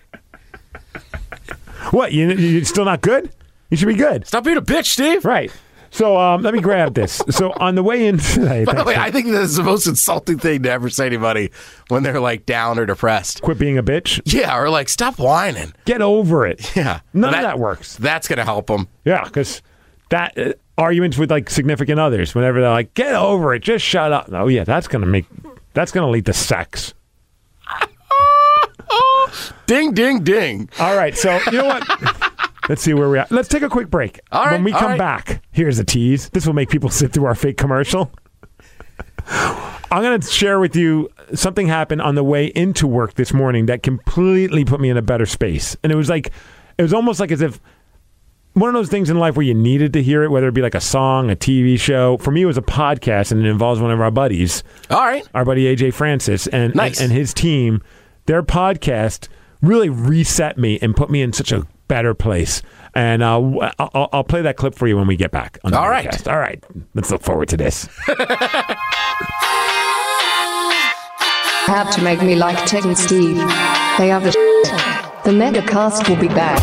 What, you, you're still not good? You should be good. Stop being a bitch, Steve. Right. So um, let me grab this. So on the way in today... By the way, I think this is the most insulting thing to ever say to anybody when they're like down or depressed. Quit being a bitch? Yeah, or like, stop whining. Get over it. Yeah. None that, of that works. That's going to help them. Yeah, because that... Uh, arguments with like significant others, whenever they're like, get over it, just shut up. Oh yeah, that's gonna make that's gonna lead to sex. Ding ding ding. All right, so you know what? Let's see where we're at. Let's take a quick break. All right, when we all come right. back, here's a tease. This will make people sit through our fake commercial. I'm going to share with you something happened on the way into work this morning that completely put me in a better space. And it was like, it was almost like as if one of those things in life where you needed to hear it, whether it be like a song, a T V show. For me, it was a podcast, and it involves one of our buddies. All right. Our buddy A J Francis and, Nice. and, and his team. Their podcast really reset me and put me in such a better place. And uh, I'll, I'll play that clip for you when we get back on the All right. podcast. All right. Let's look forward to this. Have to make me like Ted and Steve. They are the shit. The Megacast will be back.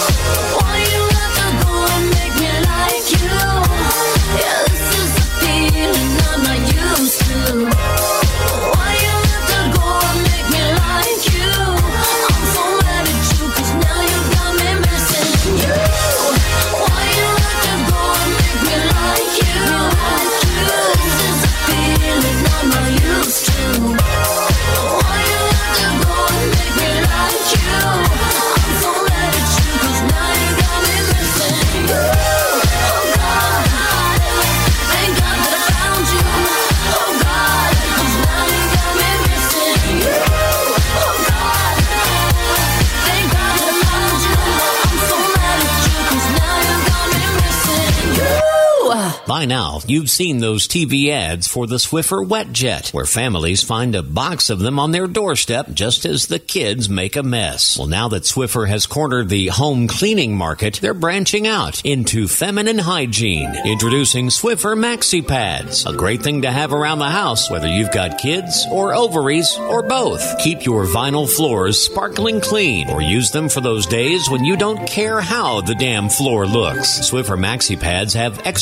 By now, you've seen those T V ads for the Swiffer Wet Jet, where families find a box of them on their doorstep just as the kids make a mess. Well, now that Swiffer has cornered the home cleaning market, they're branching out into feminine hygiene. Introducing Swiffer Maxi Pads, a great thing to have around the house, whether you've got kids or ovaries or both. Keep your vinyl floors sparkling clean, or use them for those days when you don't care how the damn floor looks. Swiffer Maxi Pads have extra strength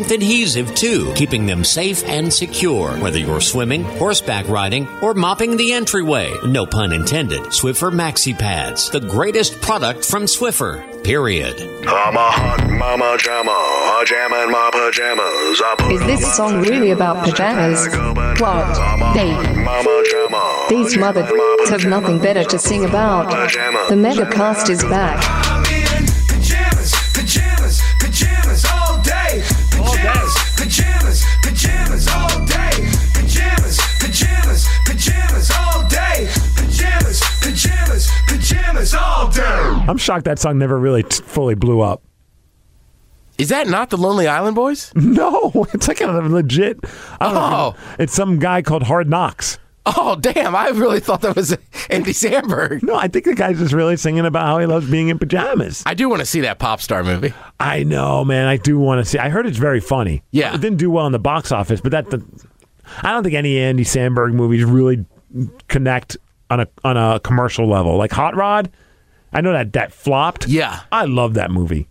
waterproof adhesive too, keeping them safe and secure. Whether you're swimming, horseback riding, or mopping the entryway. No pun intended. Swiffer Maxi Pads, the greatest product from Swiffer. Period. I'm a hot mama jamma, a jamma in my pajamas. I put Is this song really about pajamas? What? Dave. mama jamma. These mother have nothing better to sing about. The Megacast is back. Pajamas, pajamas, pajamas all day. Pajamas, pajamas, pajamas all day. Pajamas, pajamas, pajamas all day. Pajamas, pajamas, pajamas all day. I'm shocked that song never really t- fully blew up. Is that not the Lonely Island Boys? No, it's like a legit. I don't Oh. know. It's some guy called Hard Knocks. Oh, damn. I really thought that was Andy Samberg. No, I think the guy's just really singing about how he loves being in pajamas. I do want to see that pop star movie. I know, man. I do want to see. I heard it's very funny. Yeah. It didn't do well in the box office, but that the, I don't think any Andy Samberg movies really connect on a on a commercial level. Like Hot Rod, I know that that flopped. Yeah. I love that movie.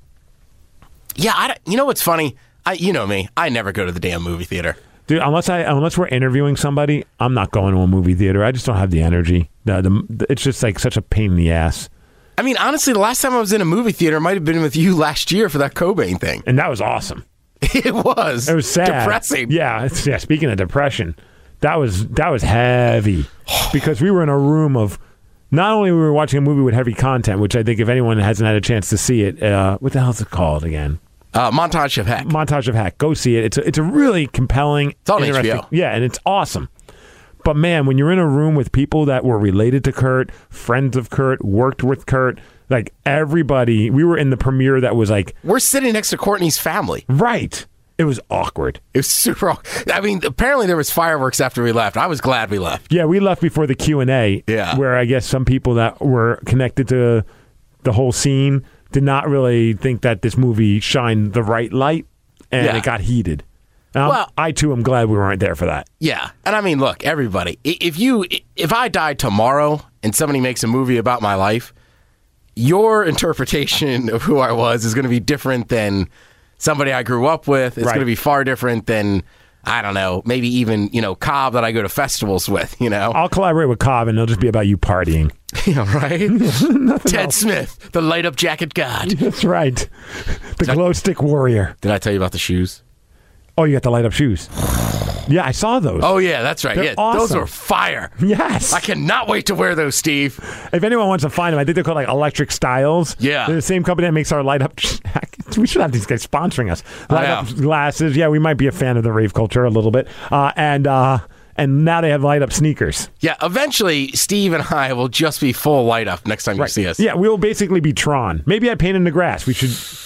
Yeah, I don't- you know what's funny? I, you know me. I never go to the damn movie theater. Dude, unless I unless we're interviewing somebody, I'm not going to a movie theater. I just don't have the energy. The, the, it's just like such a pain in the ass. I mean, honestly, the last time I was in a movie theater might have been with you last year for that Cobain thing. And that was awesome. It was. It was sad. Depressing. Yeah, it's, yeah. Speaking of depression, that was that was heavy because we were in a room of. Not only were we watching a movie with heavy content, which I think if anyone hasn't had a chance to see it, uh, what the hell is it called again? Uh, Montage of Heck. Montage of Heck. Go see it. It's a, it's a really compelling. It's on interesting, H B O. Yeah, and it's awesome. But man, when you're in a room with people that were related to Kurt, friends of Kurt, worked with Kurt, like everybody, we were in the premiere that was like We're sitting next to Courtney's family. Right. It was awkward. It was super awkward. I mean, apparently there was fireworks after we left. I was glad we left. Yeah, we left before the Q and A. Yeah. Where I guess some people that were connected to the whole scene did not really think that this movie shined the right light, and Yeah. it got heated. And I'm- Well- I too am glad we weren't there for that. Yeah. And I mean, look, everybody, i- if you if I died tomorrow and somebody makes a movie about my life, your interpretation of who I was is going to be different than somebody I grew up with. It's Right. going to be far different than, I don't know, maybe even, you know, Cobb that I go to festivals with, you know? I'll collaborate with Cobb, and it'll just be about you partying. Yeah, right? Ted Smith, the light up jacket god. That's right. The glow stick warrior. Did I tell you about the shoes? Oh, you got the light up shoes. Yeah, I saw those. Oh, yeah, that's right. They're yeah, Those awesome. are fire. Yes. I cannot wait to wear those, Steve. If anyone wants to find them, I think they're called like Electric Styles. Yeah. They're the same company that makes our light up. We should have these guys sponsoring us. Light I up know. glasses. Yeah, we might be a fan of the rave culture a little bit. Uh, and uh, and now they have light up sneakers. Yeah, eventually, Steve and I will just be full light up next time you see us. Yeah, we'll basically be Tron. Maybe I paint in the grass. We should.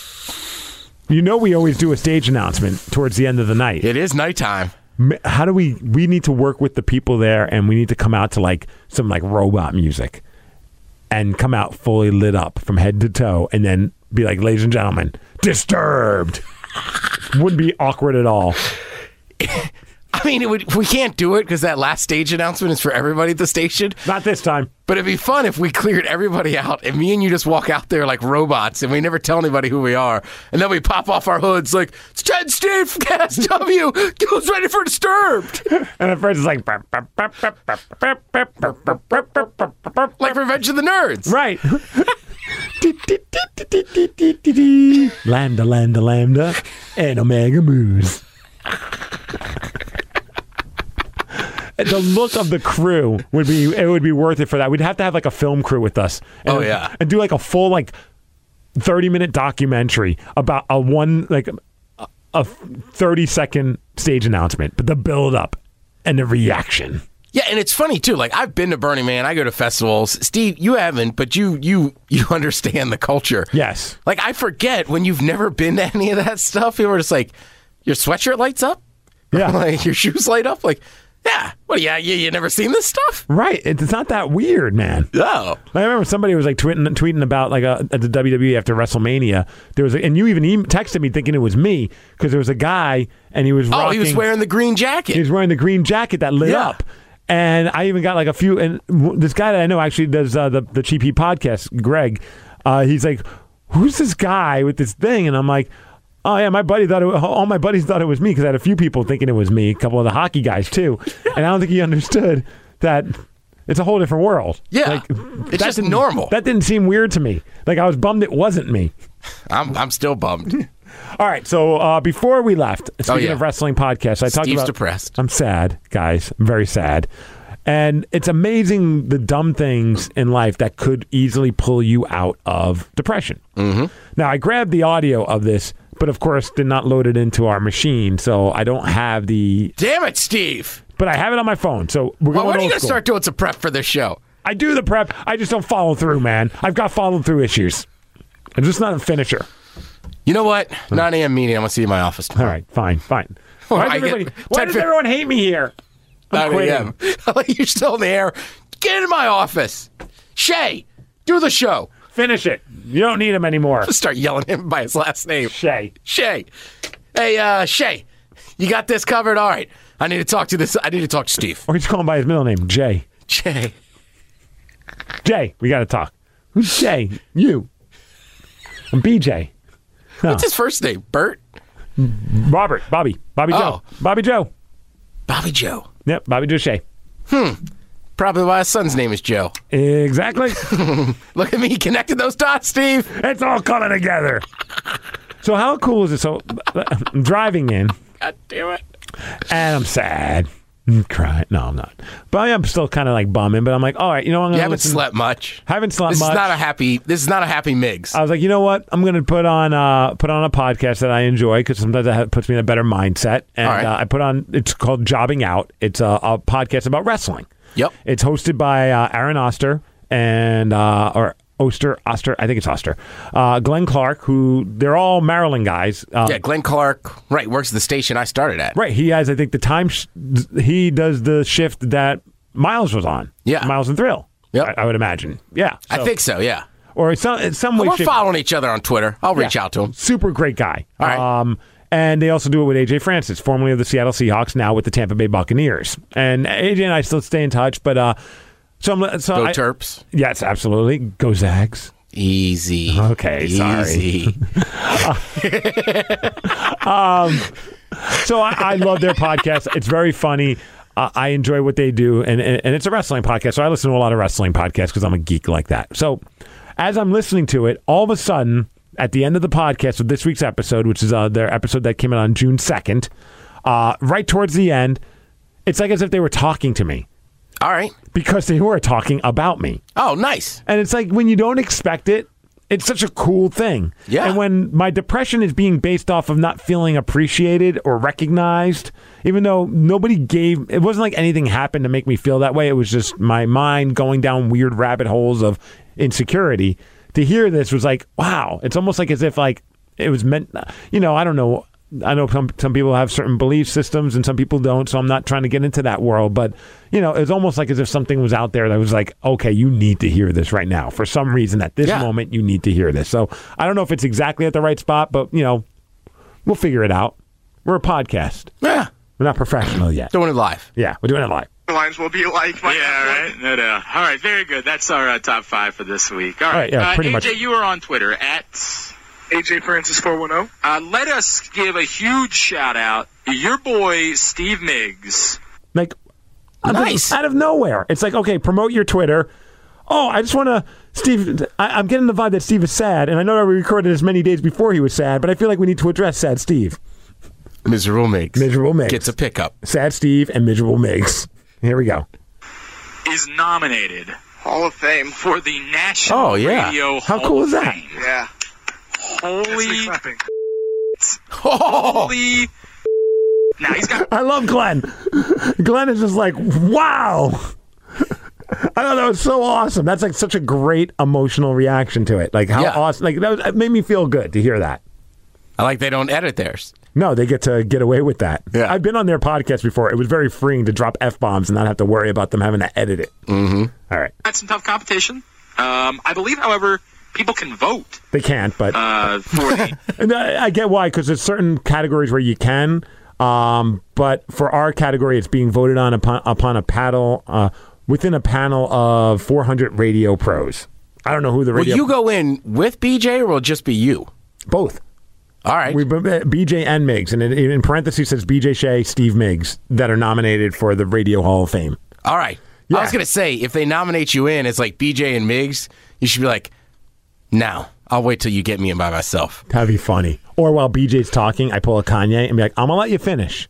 You know, we always do a stage announcement towards the end of the night. It is nighttime. How do we? We need to work with the people there, and we need to come out to like some like robot music, and come out fully lit up from head to toe, and then be like, "Ladies and gentlemen, Disturbed." Wouldn't be awkward at all. I mean, it would, we can't do it because that last stage announcement is for everybody at the station. Not this time. But it'd be fun if we cleared everybody out and me and you just walk out there like robots and we never tell anybody who we are. And then we pop off our hoods like, it's Ted and Steve from K S W. Who's ready for Disturbed? And at first it's like, like Revenge of the Nerds. Right. Lambda, lambda, lambda, and Omega Moose. The look of the crew would be it would be worth it for that. We'd have to have like a film crew with us. And, Oh, yeah. and do like a full like thirty minute documentary about a one like a, a thirty second stage announcement, but the build up and the reaction. Yeah, and it's funny too. Like I've been to Burning Man, I go to festivals. Steve, you haven't, but you you you understand the culture. Yes. Like I forget when you've never been to any of that stuff. People are just like, your sweatshirt lights up, yeah, like your shoes light up, like. Yeah. Well, yeah, you, you never seen this stuff? Right. It's not that weird, man. No. I remember somebody was like tweeting, tweeting about like a, at the W W E after WrestleMania. There was, a, and you even e- texted me thinking it was me because there was a guy and he was Oh, rocking, he was wearing the green jacket. He was wearing the green jacket that lit Yeah. up. And I even got like a few. And w- this guy that I know actually does uh, the the Cheap Heat podcast, Greg. Uh, he's like, "Who's this guy with this thing?" And I'm like, Oh yeah, my buddy thought it, all my buddies thought it was me because I had a few people thinking it was me, a couple of the hockey guys too, and I don't think he understood that it's a whole different world. Yeah, like, it's just normal. That didn't seem weird to me. Like I was bummed it wasn't me. I'm I'm still bummed. All right, so uh, before we left, speaking oh, yeah. of wrestling podcasts, I talked Steve's about. depressed. I'm sad, guys. I'm very sad. And it's amazing the dumb things in life that could easily pull you out of depression. Mm-hmm. Now, I grabbed the audio of this, but of course did not load it into our machine, so I don't have the... Damn it, Steve! But I have it on my phone, so we're well, going when are you going to school. start doing some prep for this show? I do the prep. I just don't follow through, man. I've got follow-through issues. I'm just not a finisher. You know what? nine a.m. meeting. I'm going to see you in my office tomorrow. All right, fine, fine. Why, does, everybody, why does everyone hate me here? I'm nine a.m. You're still in the air. Get in my office. Shay, do the show. Finish it. You don't need him anymore. Just start yelling at him by his last name. Shay. Shay. Hey, uh, Shay, you got this covered? All right. I need to talk to this. I need to talk to Steve. Or just call him by his middle name, Jay. Jay. Jay, we got to talk. Who's Jay? You. I'm B J. No. What's his first name? Bert? Robert. Bobby. Bobby oh. Joe. Bobby Joe. Bobby Joe. Yep, Bobby Joe Shea. Hmm. Probably why his son's name is Joe. Exactly. Look at me. He connected those dots, Steve. It's all coming together. So how cool is it? So I'm driving in. God damn it. And I'm sad. I'm crying. No, I'm not. But I'm still kind of like bumming. But I'm like, all right, you know, I'm gonna you haven't listen. slept much. Haven't slept this much. This is not a happy. This is not a happy Migs. I was like, you know what? I'm gonna put on uh, put on a podcast that I enjoy because sometimes that puts me in a better mindset. And right. uh, I put on. It's called Jobbing Out. It's a, a podcast about wrestling. Yep. It's hosted by uh, Aaron Oster and uh, or. Oster, Oster, I think it's Oster. Uh, Glenn Clark, who they're all Maryland guys. Um, yeah, Glenn Clark, right, works at the station I started at. Right, he has, I think, the time, sh- he does the shift that Miles was on. Yeah. Miles and Thrill. Yep. I, I would imagine. Yeah. So, I think so, yeah. Or in some, in some way. We're shape, following each other on Twitter. I'll reach yeah, out to him. Super great guy. All right. Um, and they also do it with A J Francis, formerly of the Seattle Seahawks, now with the Tampa Bay Buccaneers. And A J and I still stay in touch, but. Uh, so I'm, so Go I, Terps. Yes, absolutely. Go Zags. Easy. Okay, Easy. sorry. um, so I, I love their podcast. It's very funny. Uh, I enjoy what they do, and, and and it's a wrestling podcast. So I listen to a lot of wrestling podcasts because I'm a geek like that. So as I'm listening to it, all of a sudden, at the end of the podcast of this week's episode, which is uh, their episode that came out on June second, uh, right towards the end, it's like as if they were talking to me. All right. Because they were talking about me. Oh, nice. And it's like when you don't expect it, it's such a cool thing. Yeah. And when my depression is being based off of not feeling appreciated or recognized, even though nobody gave, it wasn't like anything happened to make me feel that way. It was just my mind going down weird rabbit holes of insecurity. To hear this was like, wow. It's almost like as if like it was meant, you know, I don't know. I know some some people have certain belief systems and some people don't, so I'm not trying to get into that world. But, you know, it's almost like as if something was out there that was like, okay, you need to hear this right now. For some reason, at this yeah. moment, you need to hear this. So I don't know if it's exactly at the right spot, but, you know, we'll figure it out. We're a podcast. Yeah. We're not professional yet. Doing it live. Yeah, we're doing it live. Lines will be like, yeah, right. No, no. All right, very good. That's our uh, top five for this week. All right, All right yeah, uh, pretty A J, much. you are on Twitter at A J Francis four one zero. Uh, let us give a huge shout out to your boy Steve Miggs. Like, nice. Out of nowhere. It's like, okay, promote your Twitter. Oh, I just want to, Steve, I, I'm getting the vibe that Steve is sad, and I know that we recorded this many days before he was sad, but I feel like we need to address sad Steve. Miserable Miggs. Miserable Miggs. Gets a pickup. Sad Steve and Miserable Miggs. Here we go. Is nominated Hall of Fame for the National oh, yeah. Radio How Hall cool of is that? Fame. Yeah. Holy. Oh. Holy. Now he's got. I love Glenn. Glenn is just like, wow. I thought that was so awesome. That's like such a great emotional reaction to it. Like how Yeah. awesome. Like that was, it made me feel good to hear that. I like they don't edit theirs. No, they get to get away with that. Yeah. I've been on their podcast before. It was very freeing to drop F-bombs and not have to worry about them having to edit it. Mm-hmm. All right. Had some tough competition. Um, I believe, however, people can vote. They can't, but uh, for the. and I, I get why, because there's certain categories where you can, um, but for our category, it's being voted on upon, upon a panel, uh, within a panel of four hundred radio pros. I don't know who the radio... Will you go in with B J or will it just be you? Both. All right. We B J and Miggs, and it, in parentheses says B J Shea, Steve Miggs, that are nominated for the Radio Hall of Fame. All right. Yeah. I was going to say, if they nominate you in as like B J and Miggs, you should be like, no, I'll wait till you get me in by myself. That'd be funny. Or while B J's talking, I pull a Kanye and be like, I'm going to let you finish.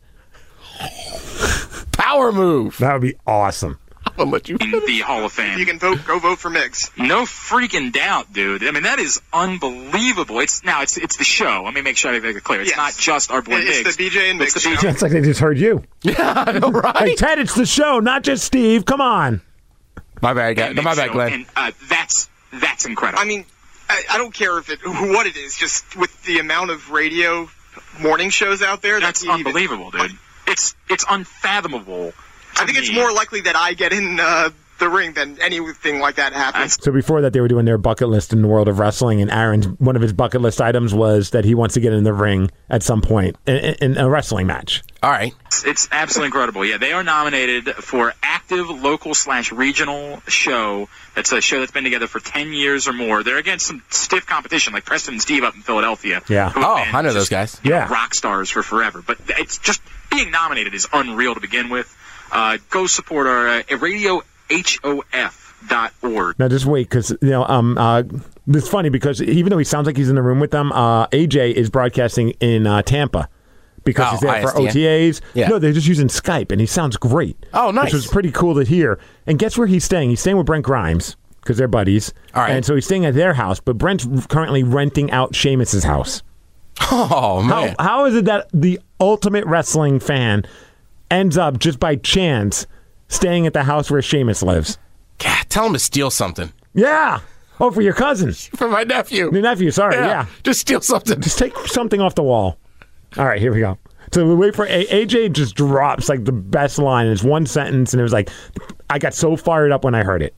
Power move. That would be awesome. I'll let you in the Hall of Fame. You can vote. Go vote for Miggs. No freaking doubt, dude. I mean, that is unbelievable. It's now it's it's the show. Let me make sure I make it clear. It's Yes. not just our boy It's Miggs. the B J and It's Miggs the B J. show. It's like they just heard you. Yeah, I know, right? Hey, Ted, it's the show, not just Steve. Come on. My bad, guy. and My bad, show, Glenn. And uh, that's that's incredible. I mean, I, I don't care if it what it is. Just with the amount of radio morning shows out there, that's even- unbelievable, dude. It's it's unfathomable. I think it's more likely that I get in uh, the ring than anything like that happens. So before that, they were doing their bucket list in the world of wrestling, and Aaron's one of his bucket list items was that he wants to get in the ring at some point in, in a wrestling match. All right. It's, it's absolutely incredible. Yeah, they are nominated for active local slash regional show. That's a show that's been together for ten years or more. They're against some stiff competition like Preston and Steve up in Philadelphia. Yeah. who have Oh, been I know those just, guys. you know, Yeah. rock stars for forever. But it's just being nominated is unreal to begin with. Uh, go support our uh, radio H O F dot org. Now just wait, because you know, um, uh, it's funny because even though he sounds like he's in the room with them, uh, A J is broadcasting in uh, Tampa because Oh, he's there I for S D N? O T As. Yeah. No, they're just using Skype, and he sounds great. Oh, nice. Which was pretty cool to hear. And guess where he's staying? He's staying with Brent Grimes because they're buddies. All right. And so he's staying at their house, but Brent's currently renting out Sheamus's house. Oh, man. How, how is it that the ultimate wrestling fan ends up just by chance staying at the house where Sheamus lives? God, tell him to steal something. Yeah. Oh, for your cousin. For my nephew. Your nephew, sorry, yeah. Just steal something. Just take something off the wall. All right, here we go. So we wait for A- AJ just drops like the best line. It's one sentence, and it was like, I got so fired up when I heard it.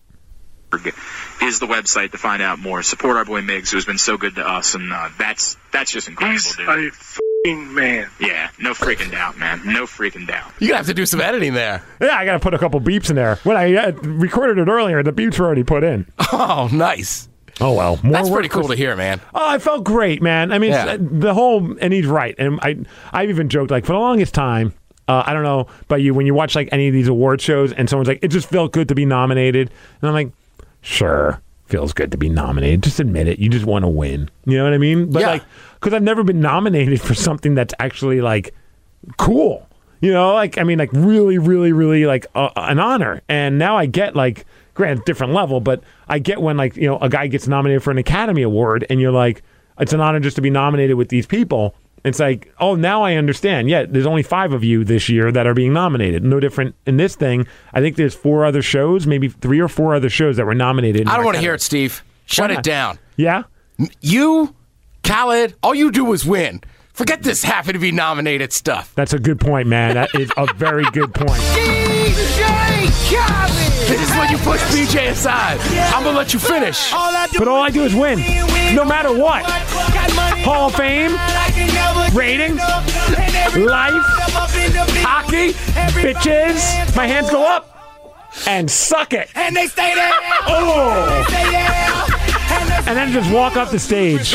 Is the website to find out more. Support our boy Miggs, who's been so good to us, and uh, that's that's just incredible, He's dude. a f***ing man. Yeah, no freaking doubt, man. No freaking doubt. You're going to have to do some editing there. Yeah, I got to put a couple beeps in there. When I uh, recorded it earlier, the beeps were already put in. Oh, nice. Oh, well. More That's work pretty cool for- to hear, man. Oh, I felt great, man. I mean, Yeah. it's, uh, the whole, and he's right. And I, I've even joked, like, for the longest time, uh, I don't know about you, when you watch, like, any of these award shows and someone's like, it just felt good to be nominated. And I'm like, sure, feels good to be nominated. Just admit it. You just want to win. You know what I mean? But, Yeah. like, because I've never been nominated for something that's actually, like, cool. You know, like, I mean, like, really, really, really, like, uh, an honor. And now I get, like, granted, different level, but I get when, like, you know, a guy gets nominated for an Academy Award and you're like, it's an honor just to be nominated with these people. It's like, oh, now I understand. Yeah, there's only five of you this year that are being nominated. No different in this thing. I think there's four other shows, maybe three or four other shows that were nominated. I don't want to hear it, Steve. Shut Why it not? down. Yeah? You, Khaled, all you do is win. Forget this happy to be nominated stuff. That's a good point, man. That is a very good point. D J Khaled! This is when you push B J aside. I'm going to let you finish. But all I do is win, no matter what. Hall of Fame, rating, life, hockey, bitches. My hands go up and suck it. And they stay there. Oh. They stay there. And then just walk off the stage.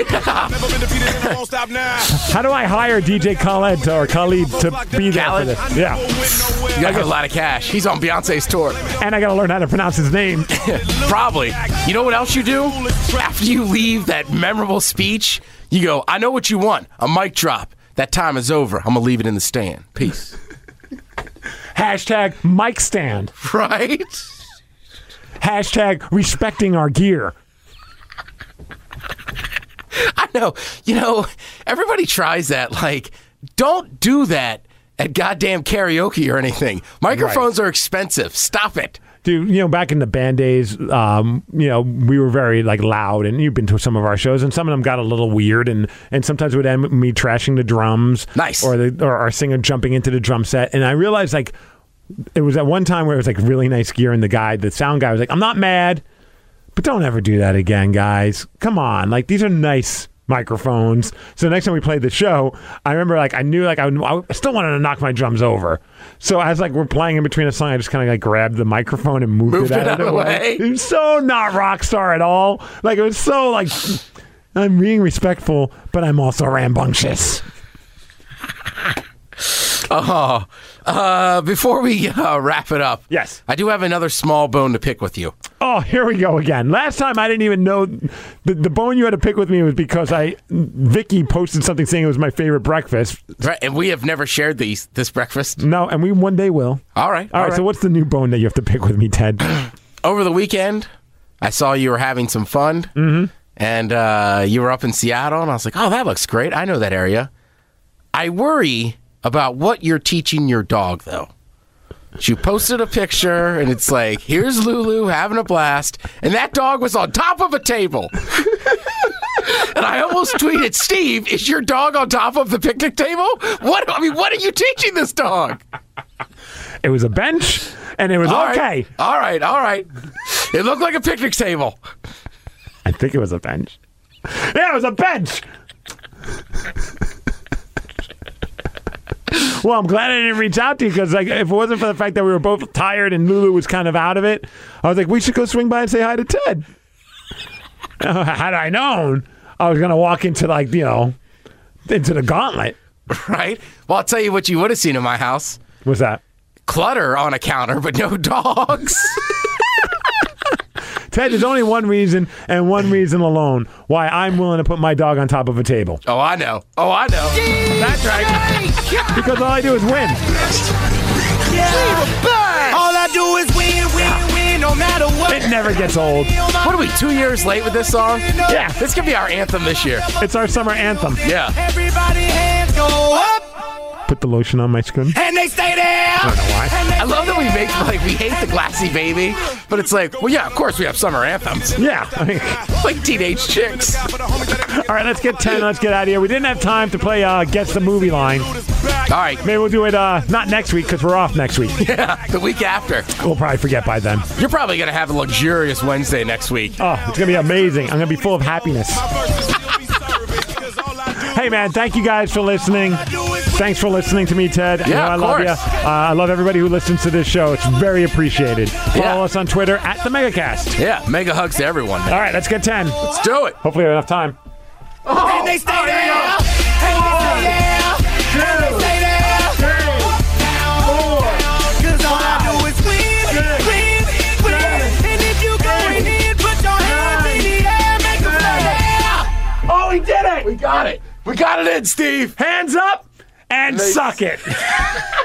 How do I hire D J Khaled to, or Khalid to be there Khaled? for this? Yeah. You got a lot of cash. He's on Beyonce's tour. And I got to learn how to pronounce his name. Probably. You know what else you do? After you leave that memorable speech, you go, I know what you want. A mic drop. That time is over. I'm going to leave it in the stand. Peace. Hashtag mic stand. Right? Hashtag respecting our gear. I know. You know, everybody tries that. Like, don't do that at goddamn karaoke or anything. Microphones are expensive. Stop it. Dude, you know, back in the band days, um, you know, we were very, like, loud, and you've been to some of our shows, and some of them got a little weird, and, and sometimes it would end with me trashing the drums. Nice. Or, the, or our singer jumping into the drum set, and I realized, like, it was at one time where it was, like, really nice gear, and the guy, the sound guy was like, I'm not mad, but don't ever do that again, guys. Come on. Like, these are nice microphones. So the next time we played the show, I remember, like, I knew, like, I, I still wanted to knock my drums over. So as, like, we're playing in between a song, I just kind of, like, grabbed the microphone and moved, Moved it it out of out the of the way. way. It was so not rock star at all. Like, it was so, like, I'm being respectful, but I'm also rambunctious. Oh, uh, before we uh, wrap it up, yes, I do have another small bone to pick with you. Oh, here we go again. Last time I didn't even know the, the bone you had to pick with me was because I Vicky posted something saying it was my favorite breakfast. Right, and we have never shared these this breakfast. No, and we one day will. All right, all, all right, right. So what's the new bone that you have to pick with me, Ted? Over the weekend, I saw you were having some fun, mm-hmm. and uh, you were up in Seattle, and I was like, oh, that looks great. I know that area. I worry about what you're teaching your dog, though. You posted a picture, and it's like, here's Lulu having a blast, and that dog was on top of a table. And I almost tweeted, Steve, is your dog on top of the picnic table? What? I mean, what are you teaching this dog? It was a bench, and it was all okay. Right, all right, all right. It looked like a picnic table. I think it was a bench. Yeah, it was a bench. Well, I'm glad I didn't reach out to you because like, if it wasn't for the fact that we were both tired and Lulu was kind of out of it, I was like, we should go swing by and say hi to Ted. Had I known, I was going to walk into like, you know, into the gauntlet. Right? Well, I'll tell you what you would have seen in my house. What's that? Clutter on a counter, but no dogs. Ted, there's only one reason and one reason alone why I'm willing to put my dog on top of a table. Oh, I know. Oh, I know. That's right. Because all I do is win. Yeah. All I do is win, win, win, no matter what. It never gets old. What are we, two years late with this song? Yeah. This could be our anthem this year. It's our summer anthem. Yeah. Everybody hands go up. Put the lotion on my skin. And they stay there. I don't know why. I love that we make, like, we hate the glassy baby, but it's like, well, yeah, of course we have summer anthems. Yeah. I mean, like teenage chicks. All right, let's get ten. Let's get out of here. We didn't have time to play uh, Guess the Movie Line. All right. Maybe we'll do it uh, not next week because we're off next week. Yeah, the week after. We'll probably forget by then. You're probably going to have a luxurious Wednesday next week. Oh, it's going to be amazing. I'm going to be full of happiness. Hey, man, thank you guys for listening. Thanks for listening to me, Ted. Yeah, you know, I of love course. you. Uh, I love everybody who listens to this show. It's very appreciated. Follow Yeah. us on Twitter at the Megacast. Yeah, mega hugs to everyone. All right, let's get ten. Let's do it. Hopefully we have enough time. Oh, and they stay there. And they stay there. And they stay there. Four. Cause all I do is win, win, win. And if you go in, put your hands in the air, make them stay there. Oh, we did it. We got it. We got it in, Steve. Hands up and suck it.